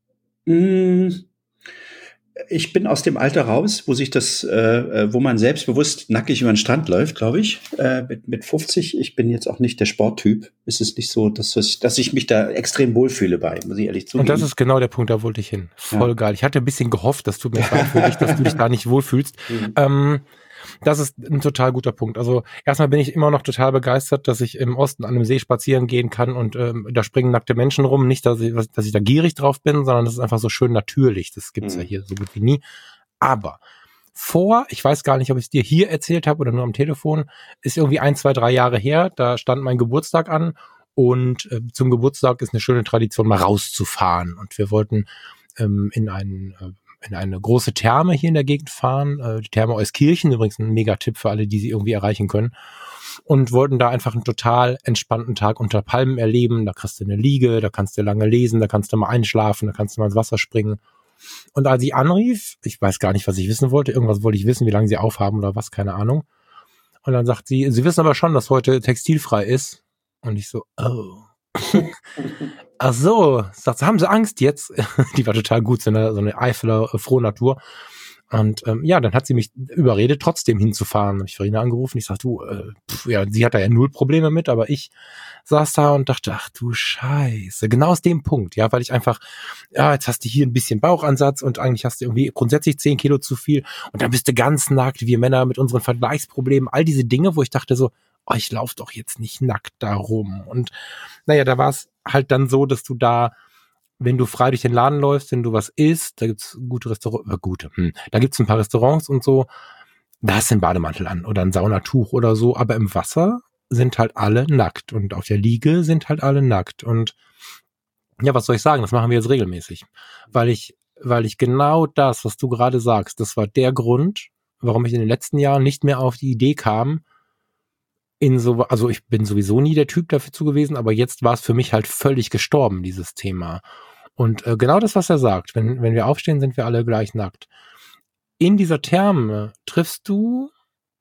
Ähm, Ich bin aus dem Alter raus, wo sich das, äh, wo man selbstbewusst nackig über den Strand läuft, glaube ich, äh, mit, mit fünfzig. Ich bin jetzt auch nicht der Sporttyp. Es ist nicht so, dass, ich, dass ich mich da extrem wohlfühle bei, muss ich ehrlich zugeben. Und das ist genau der Punkt, da wollte ich hin. Voll ja. geil. Ich hatte ein bisschen gehofft, dass du mir leid für dich, dass du dich da nicht wohlfühlst. Mhm. Ähm, Das ist ein total guter Punkt. Also erstmal bin ich immer noch total begeistert, dass ich im Osten an einem See spazieren gehen kann und ähm, da springen nackte Menschen rum. Nicht, dass ich, dass ich da gierig drauf bin, sondern das ist einfach so schön natürlich. Das gibt's mhm. ja hier so gut wie nie. Aber vor, ich weiß gar nicht, ob ich es dir hier erzählt habe oder nur am Telefon, ist irgendwie ein, zwei, drei Jahre her. Da stand mein Geburtstag an und äh, zum Geburtstag ist eine schöne Tradition, mal rauszufahren. Und wir wollten ähm, in einen äh, in eine große Therme hier in der Gegend fahren, äh, die Therme Euskirchen, übrigens ein Mega-Tipp für alle, die sie irgendwie erreichen können, und wollten da einfach einen total entspannten Tag unter Palmen erleben. Da kriegst du eine Liege, da kannst du lange lesen, da kannst du mal einschlafen, da kannst du mal ins Wasser springen. Und als ich anrief, ich weiß gar nicht, was ich wissen wollte, irgendwas wollte ich wissen, wie lange sie aufhaben oder was, keine Ahnung. Und dann sagt sie, sie wissen aber schon, dass heute textilfrei ist. Und ich so, oh. Ach so, sagt sie, haben sie Angst jetzt? Die war total gut, so eine, so eine Eifeler, frohe Natur. Und ähm, ja, dann hat sie mich überredet, trotzdem hinzufahren. Habe ich Verena angerufen. Ich sag, du, äh, pf, ja, sie hat da ja null Probleme mit, aber ich saß da und dachte, ach du Scheiße, genau aus dem Punkt, ja, weil ich einfach, ja, jetzt hast du hier ein bisschen Bauchansatz und eigentlich hast du irgendwie grundsätzlich zehn Kilo zu viel und dann bist du ganz nackt, wir Männer mit unseren Vergleichsproblemen, all diese Dinge, wo ich dachte so, oh, ich laufe doch jetzt nicht nackt da rum. Und naja, da war es halt dann so, dass du da, wenn du frei durch den Laden läufst, wenn du was isst, da gibt's gute Restaurants, äh, gute, hm, da gibt's ein paar Restaurants und so, da hast du einen Bademantel an oder ein Saunatuch oder so, aber im Wasser sind halt alle nackt und auf der Liege sind halt alle nackt. Und ja, was soll ich sagen, das machen wir jetzt regelmäßig, weil ich, weil ich genau das, was du gerade sagst, das war der Grund, warum ich in den letzten Jahren nicht mehr auf die Idee kam, in so, also ich bin sowieso nie der Typ dafür zu gewesen, aber jetzt war es für mich halt völlig gestorben, dieses Thema. Und äh, genau das, was er sagt, wenn, wenn wir aufstehen, sind wir alle gleich nackt. In dieser Therme triffst du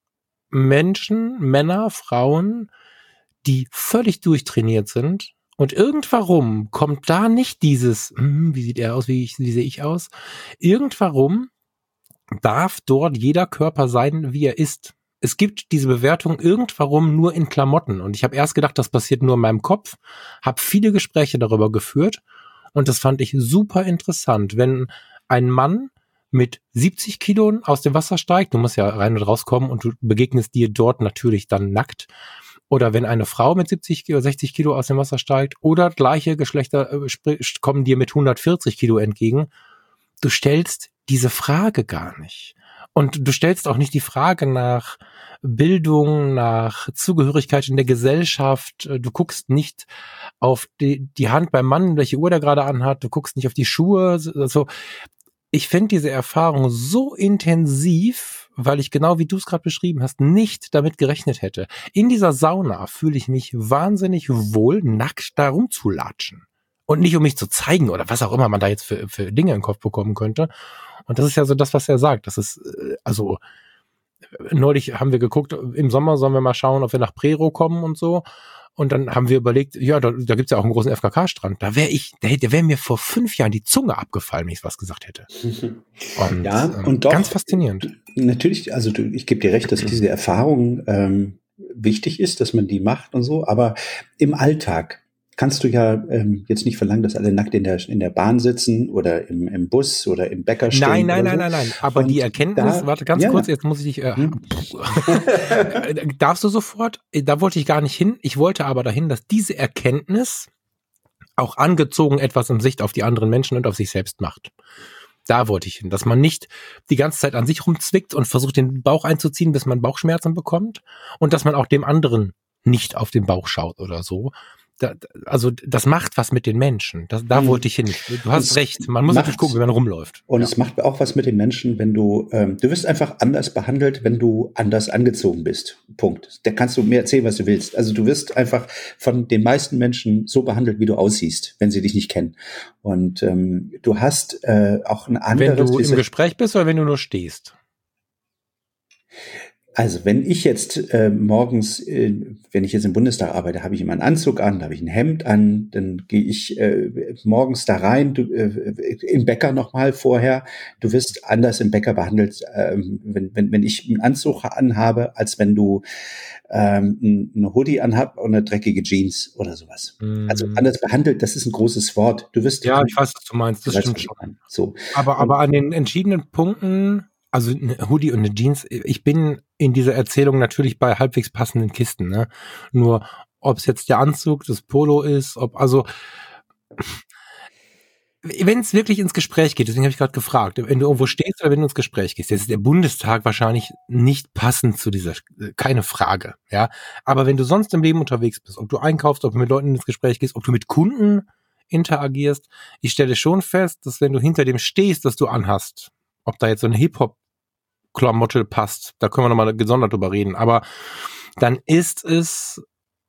Menschen, Männer, Frauen, die völlig durchtrainiert sind und irgendwarum kommt da nicht dieses, hm, wie sieht er aus, wie, ich, wie sehe ich aus? Irgendwarum darf dort jeder Körper sein, wie er ist. Es gibt diese Bewertung irgendwarum nur in Klamotten. Und ich habe erst gedacht, das passiert nur in meinem Kopf, habe viele Gespräche darüber geführt und das fand ich super interessant. Wenn ein Mann mit siebzig Kilo aus dem Wasser steigt, du musst ja rein und rauskommen und du begegnest dir dort natürlich dann nackt, oder wenn eine Frau mit siebzig oder sechzig Kilo aus dem Wasser steigt oder gleiche Geschlechter äh, kommen dir mit hundertvierzig Kilo entgegen, du stellst diese Frage gar nicht. Und du stellst auch nicht die Frage nach Bildung, nach Zugehörigkeit in der Gesellschaft. Du guckst nicht auf die, die Hand beim Mann, welche Uhr der gerade anhat. Du guckst nicht auf die Schuhe. Also ich finde diese Erfahrung so intensiv, weil ich genau wie du es gerade beschrieben hast, nicht damit gerechnet hätte. In dieser Sauna fühle ich mich wahnsinnig wohl, nackt da rumzulatschen. Und nicht, um mich zu zeigen oder was auch immer man da jetzt für, für Dinge in den Kopf bekommen könnte. Und das ist ja so das, was er sagt. Das ist, also, neulich haben wir geguckt, im Sommer sollen wir mal schauen, ob wir nach Prero kommen und so. Und dann haben wir überlegt, ja, da, da gibt's ja auch einen großen F K K-Strand. Da wäre ich, der, der wäre mir vor fünf Jahren die Zunge abgefallen, wenn ich was gesagt hätte. Und, ja, und doch, ganz faszinierend. Natürlich, also du, ich gebe dir recht, dass diese Erfahrung ähm, wichtig ist, dass man die macht und so, aber im Alltag kannst du ja ähm, jetzt nicht verlangen, dass alle nackt in der in der Bahn sitzen oder im, im Bus oder im Bäcker stehen. Nein, nein, nein, so. nein, nein. Aber und die Erkenntnis, da, warte ganz ja, kurz, jetzt muss ich dich, äh, hm. darfst du sofort? Da wollte ich gar nicht hin. Ich wollte aber dahin, dass diese Erkenntnis auch angezogen etwas in Sicht auf die anderen Menschen und auf sich selbst macht. Da wollte ich hin, dass man nicht die ganze Zeit an sich rumzwickt und versucht, den Bauch einzuziehen, bis man Bauchschmerzen bekommt und dass man auch dem anderen nicht auf den Bauch schaut oder so. Da, also das macht was mit den Menschen. Das, da wollte ich hin. Du hast es recht. Man muss natürlich gucken, wie man rumläuft. Und ja. es macht auch was mit den Menschen, wenn du, ähm, du wirst einfach anders behandelt, wenn du anders angezogen bist. Punkt. Da kannst du mir erzählen, was du willst. Also du wirst einfach von den meisten Menschen so behandelt, wie du aussiehst, wenn sie dich nicht kennen. Und ähm, du hast äh, auch ein anderes... Wenn du im Gespräch bist oder wenn du nur stehst? Also wenn ich jetzt äh, morgens, äh, wenn ich jetzt im Bundestag arbeite, habe ich immer einen Anzug an, da habe ich ein Hemd an, dann gehe ich äh, morgens da rein, du, äh, im Bäcker nochmal vorher. Du wirst anders im Bäcker behandelt, äh, wenn, wenn, wenn ich einen Anzug anhabe, als wenn du ähm, eine Hoodie anhab und eine dreckige Jeans oder sowas. Mm. Also anders behandelt, das ist ein großes Wort. Du wirst ja, ich weiß, was du meinst, das stimmt schon. So. Aber, aber an den entschiedenen Punkten, also eine Hoodie und eine Jeans, ich bin in dieser Erzählung natürlich bei halbwegs passenden Kisten, ne? Nur, ob es jetzt der Anzug, das Polo ist, ob, also, wenn es wirklich ins Gespräch geht, deswegen habe ich gerade gefragt, wenn du irgendwo stehst oder wenn du ins Gespräch gehst, jetzt ist der Bundestag wahrscheinlich nicht passend zu dieser, keine Frage, ja? Aber wenn du sonst im Leben unterwegs bist, ob du einkaufst, ob du mit Leuten ins Gespräch gehst, ob du mit Kunden interagierst, ich stelle schon fest, dass wenn du hinter dem stehst, das du anhast, ob da jetzt so eine Hip-Hop-Klamotte passt, da können wir nochmal gesondert drüber reden, aber dann ist es,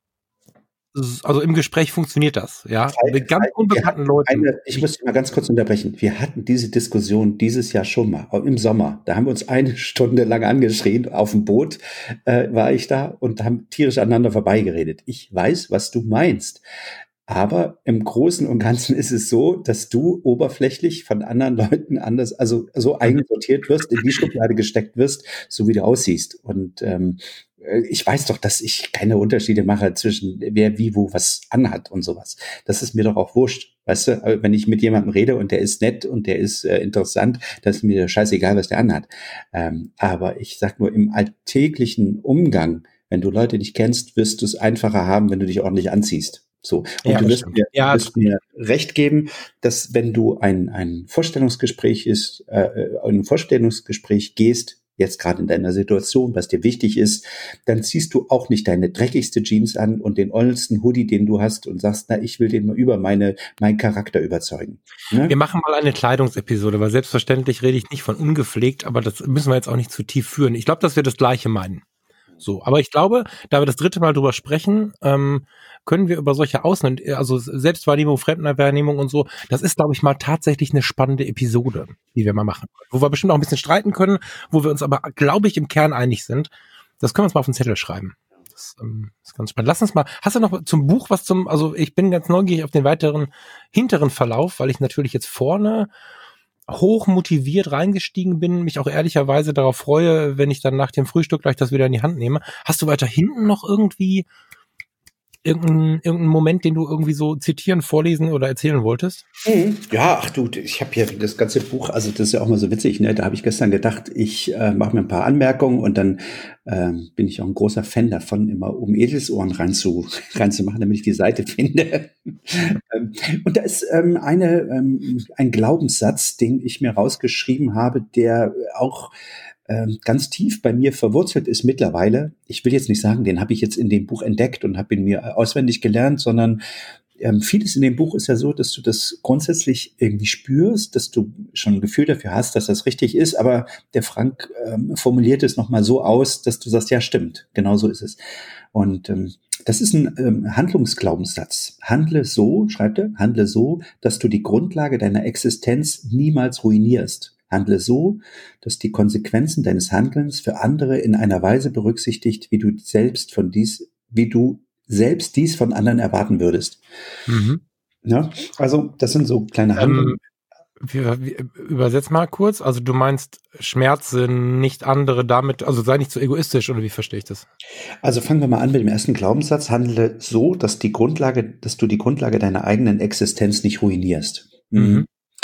also im Gespräch funktioniert das, ja, mit ganz unbekannten Leuten. Eine, ich muss dich mal ganz kurz unterbrechen, wir hatten diese Diskussion dieses Jahr schon mal, im Sommer, da haben wir uns eine Stunde lang angeschrien, auf dem Boot äh, war ich da und haben tierisch aneinander vorbeigeredet. Ich weiß, was du meinst. Aber im Großen und Ganzen ist es so, dass du oberflächlich von anderen Leuten anders, also so einsortiert wirst, in die Schublade gesteckt wirst, so wie du aussiehst. Und ähm, ich weiß doch, dass ich keine Unterschiede mache zwischen wer wie wo was anhat und sowas. Das ist mir doch auch wurscht. Weißt du, wenn ich mit jemandem rede und der ist nett und der ist äh, interessant, dann ist mir scheißegal, was der anhat. Ähm, aber ich sag nur, im alltäglichen Umgang, wenn du Leute nicht kennst, wirst du es einfacher haben, wenn du dich ordentlich anziehst. So. Und ja, du wirst mir, ja, wirst mir recht geben, dass wenn du ein, ein Vorstellungsgespräch ist, äh, ein Vorstellungsgespräch gehst, jetzt gerade in deiner Situation, was dir wichtig ist, dann ziehst du auch nicht deine dreckigste Jeans an und den ollsten Hoodie, den du hast und sagst, na, ich will den mal über meine, meinen Charakter überzeugen. Ne? Wir machen mal eine Kleidungsepisode, weil selbstverständlich rede ich nicht von ungepflegt, aber das müssen wir jetzt auch nicht zu tief führen. Ich glaube, dass wir das Gleiche meinen. So, aber ich glaube, da wir das dritte Mal drüber sprechen, ähm, können wir über solche Außen, also Selbstwahrnehmung, Fremdenwahrnehmung und so, das ist, glaube ich, mal tatsächlich eine spannende Episode, die wir mal machen können, wo wir bestimmt auch ein bisschen streiten können, wo wir uns aber, glaube ich, im Kern einig sind. Das können wir uns mal auf den Zettel schreiben. Das ähm, ist ganz spannend. Lass uns mal, hast du noch zum Buch was zum, also ich bin ganz neugierig auf den weiteren hinteren Verlauf, weil ich natürlich jetzt vorne hoch motiviert reingestiegen bin, mich auch ehrlicherweise darauf freue, wenn ich dann nach dem Frühstück gleich das wieder in die Hand nehme. Hast du weiter hinten noch irgendwie irgendeinen irgendeinen Moment, den du irgendwie so zitieren, vorlesen oder erzählen wolltest? Ja, ach du, ich habe hier das ganze Buch, also das ist ja auch mal so witzig, ne? Da habe ich gestern gedacht, ich äh, mache mir ein paar Anmerkungen und dann äh, bin ich auch ein großer Fan davon, immer um Edelsohren reinzu, reinzumachen, damit ich die Seite finde. Und da ist ähm, eine ähm, ein Glaubenssatz, den ich mir rausgeschrieben habe, der auch ganz tief bei mir verwurzelt ist mittlerweile. Ich will jetzt nicht sagen, den habe ich jetzt in dem Buch entdeckt und habe ihn mir auswendig gelernt, sondern ähm, vieles in dem Buch ist ja so, dass du das grundsätzlich irgendwie spürst, dass du schon ein Gefühl dafür hast, dass das richtig ist, aber der Frank ähm, formuliert es nochmal so aus, dass du sagst, ja stimmt, genau so ist es. Und ähm, das ist ein ähm, Handlungsglaubenssatz. Handle so, schreibt er, handle so, dass du die Grundlage deiner Existenz niemals ruinierst. Handle so, dass die Konsequenzen deines Handelns für andere in einer Weise berücksichtigt, wie du selbst von dies, wie du selbst dies von anderen erwarten würdest. Mhm. Ja, also das sind so kleine Handlungen. Ähm, wir, wir, übersetz mal kurz. Also du meinst, Schmerz sind nicht andere damit, also sei nicht so egoistisch, oder wie verstehe ich das? Also fangen wir mal an mit dem ersten Glaubenssatz. Handle so, dass die Grundlage, dass du die Grundlage deiner eigenen Existenz nicht ruinierst. Mhm.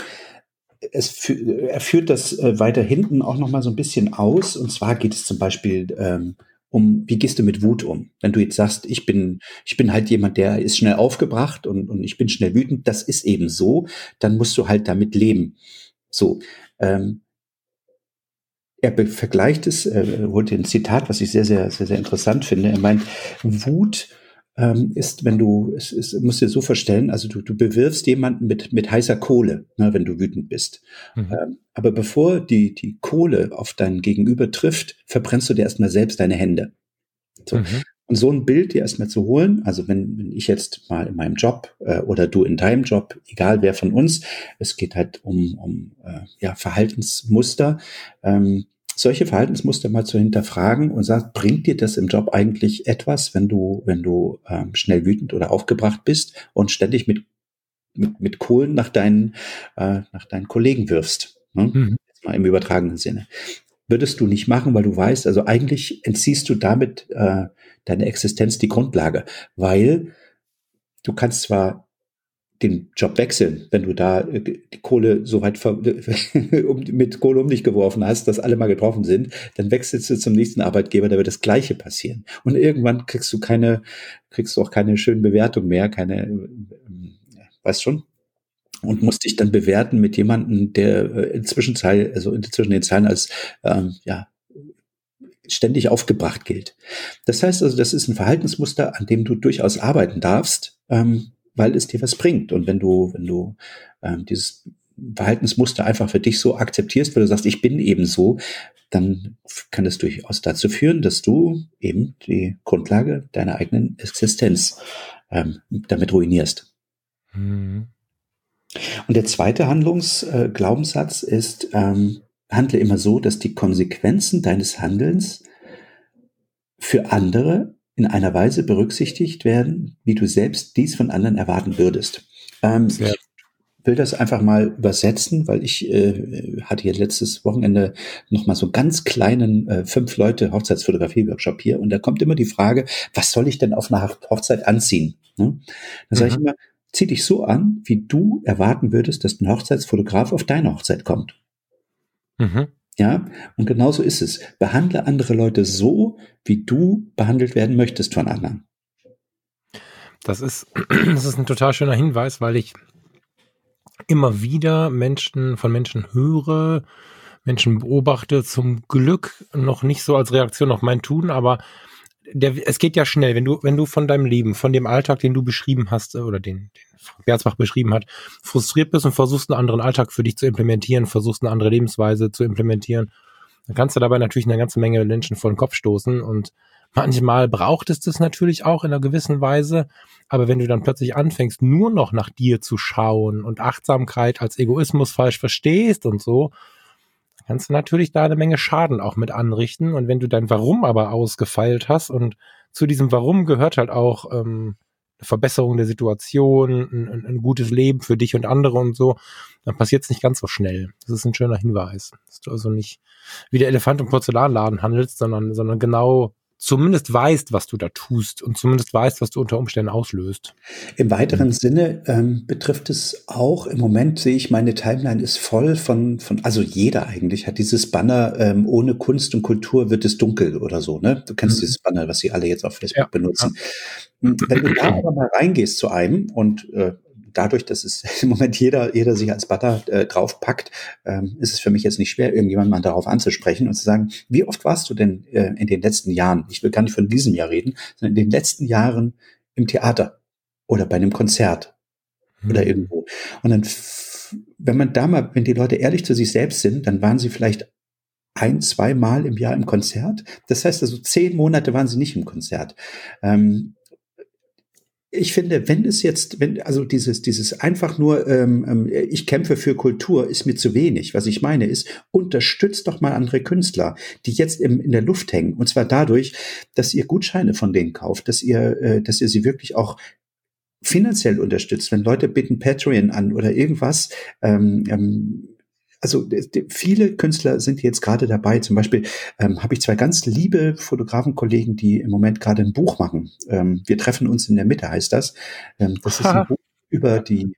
Es fü- er führt das äh, weiter hinten auch noch mal so ein bisschen aus. Und zwar geht es zum Beispiel ähm, um, wie gehst du mit Wut um? Wenn du jetzt sagst, ich bin, ich bin halt jemand, der ist schnell aufgebracht und, und ich bin schnell wütend, das ist eben so, dann musst du halt damit leben. So, ähm, er be- vergleicht es, er holt hier ein Zitat, was ich sehr, sehr, sehr, sehr interessant finde. Er meint, Wut ähm, ist, wenn du, es, es musst dir so vorstellen, also du, du bewirfst jemanden mit, mit heißer Kohle, ne, wenn du wütend bist. Mhm. Ähm, aber bevor die, die Kohle auf dein Gegenüber trifft, verbrennst du dir erstmal selbst deine Hände. So. Mhm. Und so ein Bild dir erstmal zu holen, also wenn, wenn ich jetzt mal in meinem Job äh, oder du in deinem Job, egal wer von uns, es geht halt um, um äh, ja, Verhaltensmuster, ähm, solche Verhaltensmuster mal zu hinterfragen und sagen, bringt dir das im Job eigentlich etwas, wenn du, wenn du ähm, schnell wütend oder aufgebracht bist und ständig mit, mit, mit Kohlen nach deinen, äh, nach deinen Kollegen wirfst, ne? Mhm. Jetzt mal im übertragenen Sinne. Würdest du nicht machen, weil du weißt, also eigentlich entziehst du damit äh, deine Existenz die Grundlage, weil du kannst zwar den Job wechseln, wenn du da äh, die Kohle so weit ver- um, mit Kohle um dich geworfen hast, dass alle mal getroffen sind, dann wechselst du zum nächsten Arbeitgeber, da wird das Gleiche passieren. Und irgendwann kriegst du keine, kriegst du auch keine schönen Bewertungen mehr, keine, äh, weißt schon? Und musst dich dann bewerten mit jemandem, der äh, inzwischen Zeit, also inzwischen den Zahlen als ähm, ja ständig aufgebracht gilt. Das heißt also, das ist ein Verhaltensmuster, an dem du durchaus arbeiten darfst, ähm, weil es dir was bringt. Und wenn du, wenn du ähm, dieses Verhaltensmuster einfach für dich so akzeptierst, weil du sagst, ich bin eben so, dann kann es durchaus dazu führen, dass du eben die Grundlage deiner eigenen Existenz ähm, damit ruinierst. Mhm. Und der zweite Handlungsglaubenssatz äh, ist, ähm, handle immer so, dass die Konsequenzen deines Handelns für andere in einer Weise berücksichtigt werden, wie du selbst dies von anderen erwarten würdest. Ähm, Sehr. Ich will das einfach mal übersetzen, weil ich äh, hatte hier letztes Wochenende noch mal so einen ganz kleinen äh, fünf Leute Hochzeitsfotografie-Workshop hier und da kommt immer die Frage, was soll ich denn auf einer Hochzeit anziehen? Ne? Da sage ich Mhm. immer, zieh dich so an, wie du erwarten würdest, dass ein Hochzeitsfotograf auf deine Hochzeit kommt. Mhm. Ja, und genauso ist es. Behandle andere Leute so, wie du behandelt werden möchtest von anderen. Das ist, das ist ein total schöner Hinweis, weil ich immer wieder Menschen von Menschen höre, Menschen beobachte, zum Glück noch nicht so als Reaktion auf mein Tun, aber der, es geht ja schnell, wenn du, wenn du von deinem Leben, von dem Alltag, den du beschrieben hast, oder den, den Berzbach beschrieben hat, frustriert bist und versuchst einen anderen Alltag für dich zu implementieren, versuchst eine andere Lebensweise zu implementieren, dann kannst du dabei natürlich eine ganze Menge Menschen vor den Kopf stoßen und manchmal braucht es das natürlich auch in einer gewissen Weise, aber wenn du dann plötzlich anfängst, nur noch nach dir zu schauen und Achtsamkeit als Egoismus falsch verstehst und so, dann kannst du natürlich da eine Menge Schaden auch mit anrichten. Und wenn du dein Warum aber ausgefeilt hast und zu diesem Warum gehört halt auch ähm, eine Verbesserung der Situation, ein, ein gutes Leben für dich und andere und so, dann passiert es nicht ganz so schnell. Das ist ein schöner Hinweis, dass du also nicht wie der Elefant im Porzellanladen handelst, sondern, sondern genau zumindest weißt, was du da tust und zumindest weißt, was du unter Umständen auslöst. Im weiteren mhm. Sinne ähm, betrifft es auch, im Moment sehe ich, meine Timeline ist voll von, von also jeder eigentlich hat dieses Banner, ähm, ohne Kunst und Kultur wird es dunkel oder so, ne? Du kennst mhm. dieses Banner, was sie alle jetzt auf Facebook ja, benutzen. Ja. Wenn du da aber mal reingehst zu einem und äh, dadurch, dass es im Moment jeder, jeder sich als Banner äh, draufpackt, ähm, ist es für mich jetzt nicht schwer, irgendjemanden mal darauf anzusprechen und zu sagen, wie oft warst du denn äh, in den letzten Jahren, ich will gar nicht von diesem Jahr reden, sondern in den letzten Jahren im Theater oder bei einem Konzert hm. oder irgendwo. Und dann, wenn man da mal, wenn die Leute ehrlich zu sich selbst sind, dann waren sie vielleicht ein, zwei Mal im Jahr im Konzert. Das heißt also, zehn Monate waren sie nicht im Konzert. Ähm, ich finde, wenn es jetzt, wenn, also dieses, dieses einfach nur, ähm, ich kämpfe für Kultur, ist mir zu wenig. Was ich meine ist, unterstützt doch mal andere Künstler, die jetzt im, in der Luft hängen. Und zwar dadurch, dass ihr Gutscheine von denen kauft, dass ihr, äh, dass ihr sie wirklich auch finanziell unterstützt. Wenn Leute bitten Patreon an oder irgendwas, ähm, ähm, also viele Künstler sind jetzt gerade dabei. Zum Beispiel ähm, habe ich zwei ganz liebe Fotografenkollegen, die im Moment gerade ein Buch machen. Ähm, wir treffen uns in der Mitte, heißt das. Ähm, das ist ein Buch über die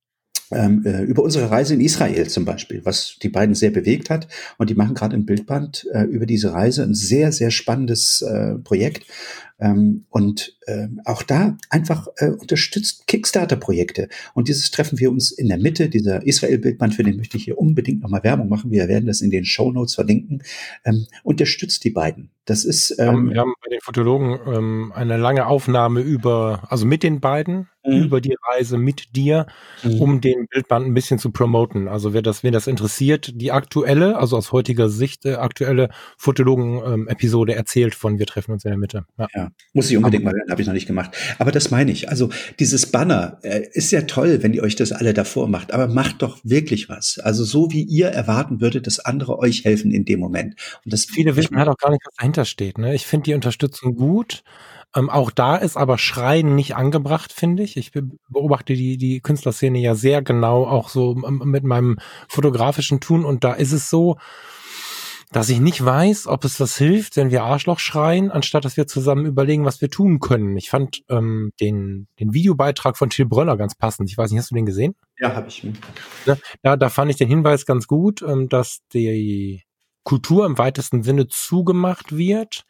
ähm, äh, über unsere Reise in Israel zum Beispiel, was die beiden sehr bewegt hat. Und die machen gerade ein Bildband äh, über diese Reise, ein sehr, sehr spannendes äh, Projekt. Ähm, und äh, auch da einfach äh, unterstützt Kickstarter-Projekte. Und dieses treffen wir uns in der Mitte, dieser Israel-Bildband, für den möchte ich hier unbedingt nochmal Werbung machen. Wir werden das in den Shownotes verlinken. Ähm, unterstützt die beiden. Das ist. Ähm, wir haben bei den Fotologen ähm, eine lange Aufnahme über, also mit den beiden, mhm. über die Reise mit dir, mhm. um den Bildband ein bisschen zu promoten. Also wer das, wer das interessiert, die aktuelle, also aus heutiger Sicht äh, aktuelle Fotologen-Episode ähm, erzählt von Wir treffen uns in der Mitte. Ja. ja. Muss ich unbedingt mal hören, habe ich noch nicht gemacht. Aber das meine ich. Also dieses Banner äh, ist ja toll, wenn ihr euch das alle davor macht, aber macht doch wirklich was. Also so wie ihr erwarten würdet, dass andere euch helfen in dem Moment. Und das viele wissen halt auch gar nicht, was dahinter steht. Ne? Ich finde die Unterstützung gut. Ähm, auch da ist aber Schreien nicht angebracht, finde ich. Ich beobachte die, die Künstlerszene ja sehr genau, auch so ähm, mit meinem fotografischen Tun. Und da ist es so, dass ich nicht weiß, ob es was hilft, wenn wir Arschloch schreien, anstatt dass wir zusammen überlegen, was wir tun können. Ich fand ähm, den, den Videobeitrag von Till Brönner ganz passend. Ich weiß nicht, hast du den gesehen? Ja, habe ich. Da, da fand ich den Hinweis ganz gut, ähm, dass die Kultur im weitesten Sinne zugemacht wird,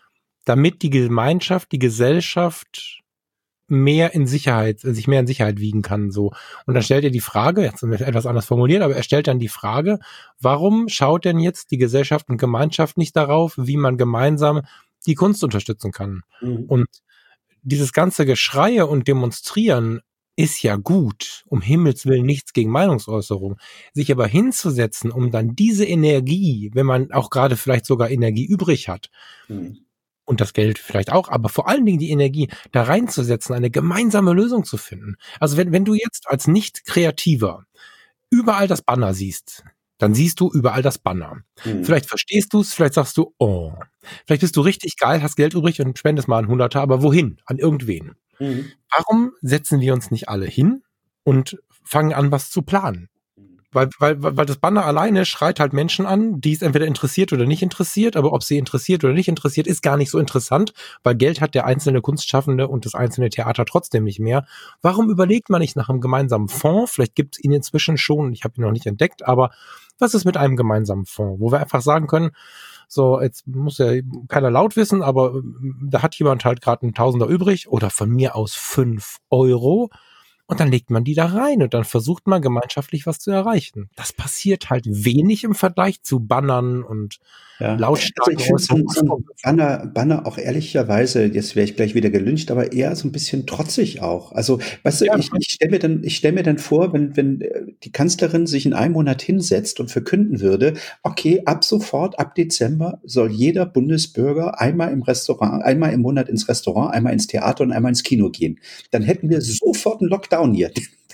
damit die Gemeinschaft, die Gesellschaft mehr in Sicherheit, sich mehr in Sicherheit wiegen kann, so. Und dann stellt er die Frage, jetzt etwas anders formuliert, aber er stellt dann die Frage, warum schaut denn jetzt die Gesellschaft und Gemeinschaft nicht darauf, wie man gemeinsam die Kunst unterstützen kann? Mhm. Und dieses ganze Geschreie und Demonstrieren ist ja gut, um Himmels Willen nichts gegen Meinungsäußerung. Sich aber hinzusetzen, um dann diese Energie, wenn man auch gerade vielleicht sogar Energie übrig hat, mhm. und das Geld vielleicht auch, aber vor allen Dingen die Energie da reinzusetzen, eine gemeinsame Lösung zu finden. Also wenn, wenn du jetzt als Nicht-Kreativer überall das Banner siehst, dann siehst du überall das Banner. Mhm. Vielleicht verstehst du es, vielleicht sagst du, oh, vielleicht bist du richtig geil, hast Geld übrig und spendest mal ein Hunderter, aber wohin? An irgendwen. Mhm. Warum setzen wir uns nicht alle hin und fangen an, was zu planen? Weil, weil, weil das Banner alleine schreit halt Menschen an, die es entweder interessiert oder nicht interessiert, aber ob sie interessiert oder nicht interessiert, ist gar nicht so interessant, weil Geld hat der einzelne Kunstschaffende und das einzelne Theater trotzdem nicht mehr. Warum überlegt man nicht nach einem gemeinsamen Fonds? Vielleicht gibt es ihn inzwischen schon, ich habe ihn noch nicht entdeckt, aber was ist mit einem gemeinsamen Fonds, wo wir einfach sagen können, so, jetzt muss ja keiner laut wissen, aber da hat jemand halt gerade einen Tausender übrig oder von mir aus fünf Euro. Und dann legt man die da rein und dann versucht man gemeinschaftlich was zu erreichen. Das passiert halt wenig im Vergleich zu Bannern und ja. lautstark. Also ich finde so, so ein Banner, Banner auch ehrlicherweise, jetzt wäre ich gleich wieder gelyncht, aber eher so ein bisschen trotzig auch. Also, weißt du, ja. ich, ich stelle mir dann, ich stelle mir dann vor, wenn, wenn die Kanzlerin sich in einem Monat hinsetzt und verkünden würde, okay, ab sofort, ab Dezember soll jeder Bundesbürger einmal im Restaurant, einmal im Monat ins Restaurant, einmal ins Theater und einmal ins Kino gehen. Dann hätten wir sofort einen Lockdown hier.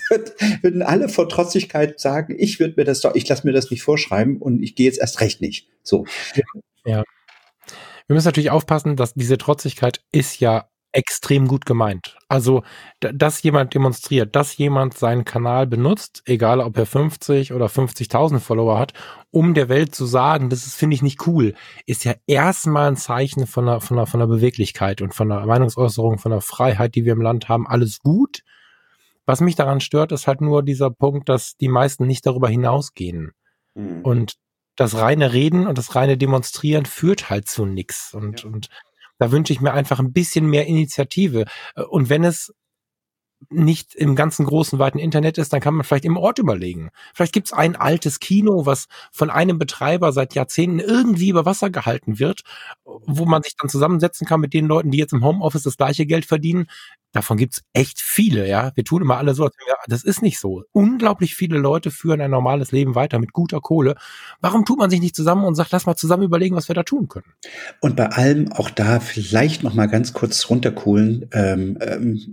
Würden alle vor Trotzigkeit sagen, ich würde mir das doch, ich lasse mir das nicht vorschreiben und ich gehe jetzt erst recht nicht. So. Ja. Wir müssen natürlich aufpassen, dass diese Trotzigkeit ist ja extrem gut gemeint. Also, dass jemand demonstriert, dass jemand seinen Kanal benutzt, egal ob er fünfzig oder fünfzigtausend Follower hat, um der Welt zu sagen, das ist, finde ich, nicht cool, ist ja erstmal ein Zeichen von einer, von einer, von einer Beweglichkeit und von einer Meinungsäußerung, von einer Freiheit, die wir im Land haben. Alles gut. Was mich daran stört, ist halt nur dieser Punkt, dass die meisten nicht darüber hinausgehen. Mhm. Und das reine Reden und das reine Demonstrieren führt halt zu nix. Und, ja. und da wünsche ich mir einfach ein bisschen mehr Initiative. Und wenn es nicht im ganzen großen, weiten Internet ist, dann kann man vielleicht im Ort überlegen. Vielleicht gibt es ein altes Kino, was von einem Betreiber seit Jahrzehnten irgendwie über Wasser gehalten wird, wo man sich dann zusammensetzen kann mit den Leuten, die jetzt im Homeoffice das gleiche Geld verdienen. Davon gibt's echt viele, ja. Wir tun immer alle so, als wir, das ist nicht so. Unglaublich viele Leute führen ein normales Leben weiter mit guter Kohle. Warum tut man sich nicht zusammen und sagt, lass mal zusammen überlegen, was wir da tun können? Und bei allem auch da vielleicht noch mal ganz kurz runterkohlen. Ähm, ähm,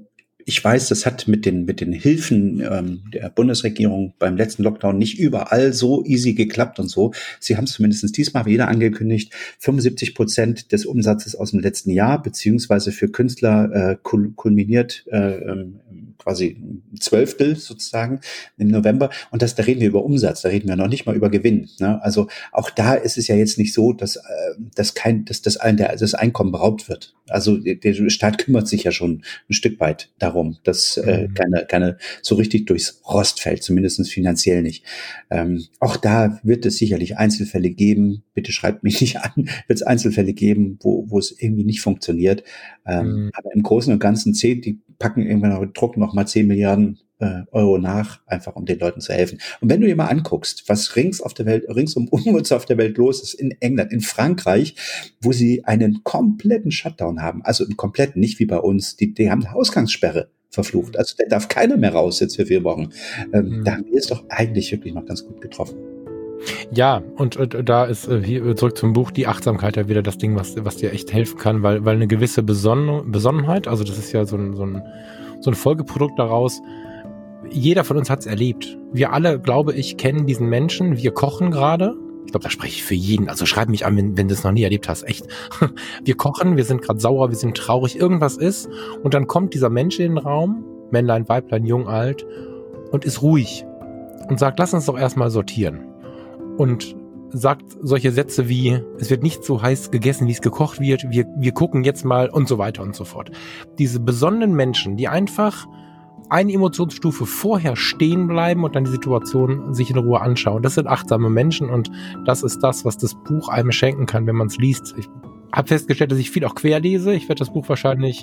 ich weiß, das hat mit den mit den Hilfen ähm, der Bundesregierung beim letzten Lockdown nicht überall so easy geklappt und so. Sie haben es zumindest diesmal wieder angekündigt, fünfundsiebzig Prozent des Umsatzes aus dem letzten Jahr, beziehungsweise für Künstler äh, kul- kulminiert äh, ähm, quasi ein Zwölftel sozusagen im November. Und das, da reden wir über Umsatz, da reden wir noch nicht mal über Gewinn. Ne? Also auch da ist es ja jetzt nicht so, dass, äh, dass kein, dass das, ein, der, das Einkommen beraubt wird. Also der Staat kümmert sich ja schon ein Stück weit darum, dass äh, keine, keine so richtig durchs Rost fällt, zumindest finanziell nicht. Ähm, auch da wird es sicherlich Einzelfälle geben, bitte schreibt mich nicht an, wird es Einzelfälle geben, wo, wo es irgendwie nicht funktioniert. Ähm, mhm. Aber im Großen und Ganzen zählt, die packen irgendwann noch, drucken noch mal zehn Milliarden äh, Euro nach, einfach um den Leuten zu helfen. Und wenn du dir mal anguckst, was rings auf der Welt, rings um uns auf der Welt los ist, in England, in Frankreich, wo sie einen kompletten Shutdown haben, also einen kompletten, nicht wie bei uns, die, die haben eine Ausgangssperre verflucht. Also da darf keiner mehr raus jetzt für vier Wochen. Ähm, mhm. Da haben wir es doch eigentlich wirklich noch ganz gut getroffen. Ja, und äh, da ist äh, hier zurück zum Buch die Achtsamkeit ja wieder das Ding, was, was dir echt helfen kann, weil, weil eine gewisse Besonnen, Besonnenheit, also das ist ja so ein, so ein, so ein Folgeprodukt daraus, jeder von uns hat es erlebt. Wir alle, glaube ich, kennen diesen Menschen, wir kochen gerade. Ich glaube, da spreche ich für jeden. Also schreib mich an, wenn, wenn du es noch nie erlebt hast. Echt. Wir kochen, wir sind gerade sauer, wir sind traurig, irgendwas ist. Und dann kommt dieser Mensch in den Raum, Männlein, Weiblein, jung, alt, und ist ruhig. Und sagt, lass uns doch erstmal sortieren. Und sagt solche Sätze wie, es wird nicht so heiß gegessen, wie es gekocht wird. Wir, wir gucken jetzt mal und so weiter und so fort. Diese besonnenen Menschen, die einfach eine Emotionsstufe vorher stehen bleiben und dann die Situation sich in Ruhe anschauen. Das sind achtsame Menschen und das ist das, was das Buch einem schenken kann, wenn man es liest. Ich habe festgestellt, dass ich viel auch querlese. Ich werde das Buch wahrscheinlich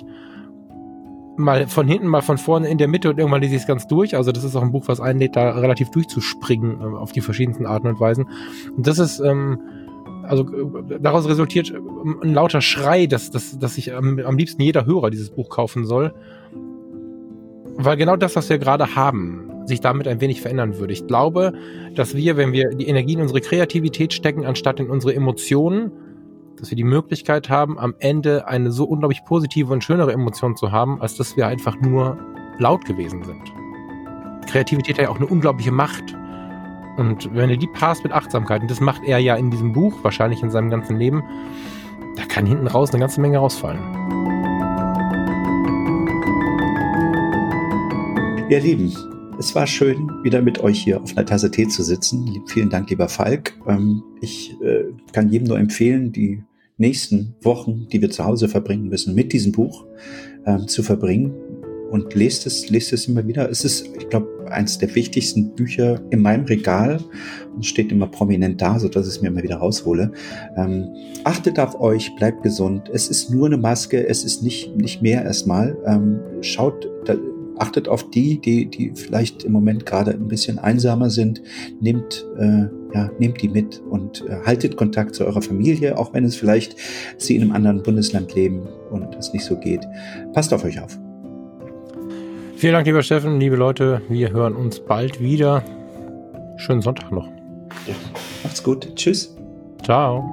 mal von hinten, mal von vorne, in der Mitte und irgendwann lese ich es ganz durch. Also das ist auch ein Buch, was einlädt, da relativ durchzuspringen äh, auf die verschiedensten Arten und Weisen. Und das ist, ähm, also äh, daraus resultiert äh, ein lauter Schrei, dass, dass, dass sich ähm, am liebsten jeder Hörer dieses Buch kaufen soll. Weil genau das, was wir gerade haben, sich damit ein wenig verändern würde. Ich glaube, dass wir, wenn wir die Energie in unsere Kreativität stecken, anstatt in unsere Emotionen, dass wir die Möglichkeit haben, am Ende eine so unglaublich positive und schönere Emotion zu haben, als dass wir einfach nur laut gewesen sind. Kreativität hat ja auch eine unglaubliche Macht. Und wenn du die paarst mit Achtsamkeit, und das macht er ja in diesem Buch, wahrscheinlich in seinem ganzen Leben, da kann hinten raus eine ganze Menge rausfallen. Ihr Lieben, es war schön, wieder mit euch hier auf einer Tasse Tee zu sitzen. Vielen Dank, lieber Falk. Ich kann jedem nur empfehlen, die nächsten Wochen, die wir zu Hause verbringen müssen, mit diesem Buch zu verbringen. Und lest es, lest es immer wieder. Es ist, ich glaube, eines der wichtigsten Bücher in meinem Regal und steht immer prominent da, sodass ich es mir immer wieder raushole. Ähm, achtet auf euch, bleibt gesund. Es ist nur eine Maske, es ist nicht, nicht mehr erstmal. Ähm, schaut, da, achtet auf die, die, die vielleicht im Moment gerade ein bisschen einsamer sind. Nehmt, äh, ja, nehmt die mit und äh, haltet Kontakt zu eurer Familie, auch wenn es vielleicht sie in einem anderen Bundesland leben und es nicht so geht. Passt auf euch auf. Vielen Dank, lieber Steffen, liebe Leute. Wir hören uns bald wieder. Schönen Sonntag noch. Ja, macht's gut. Tschüss. Ciao.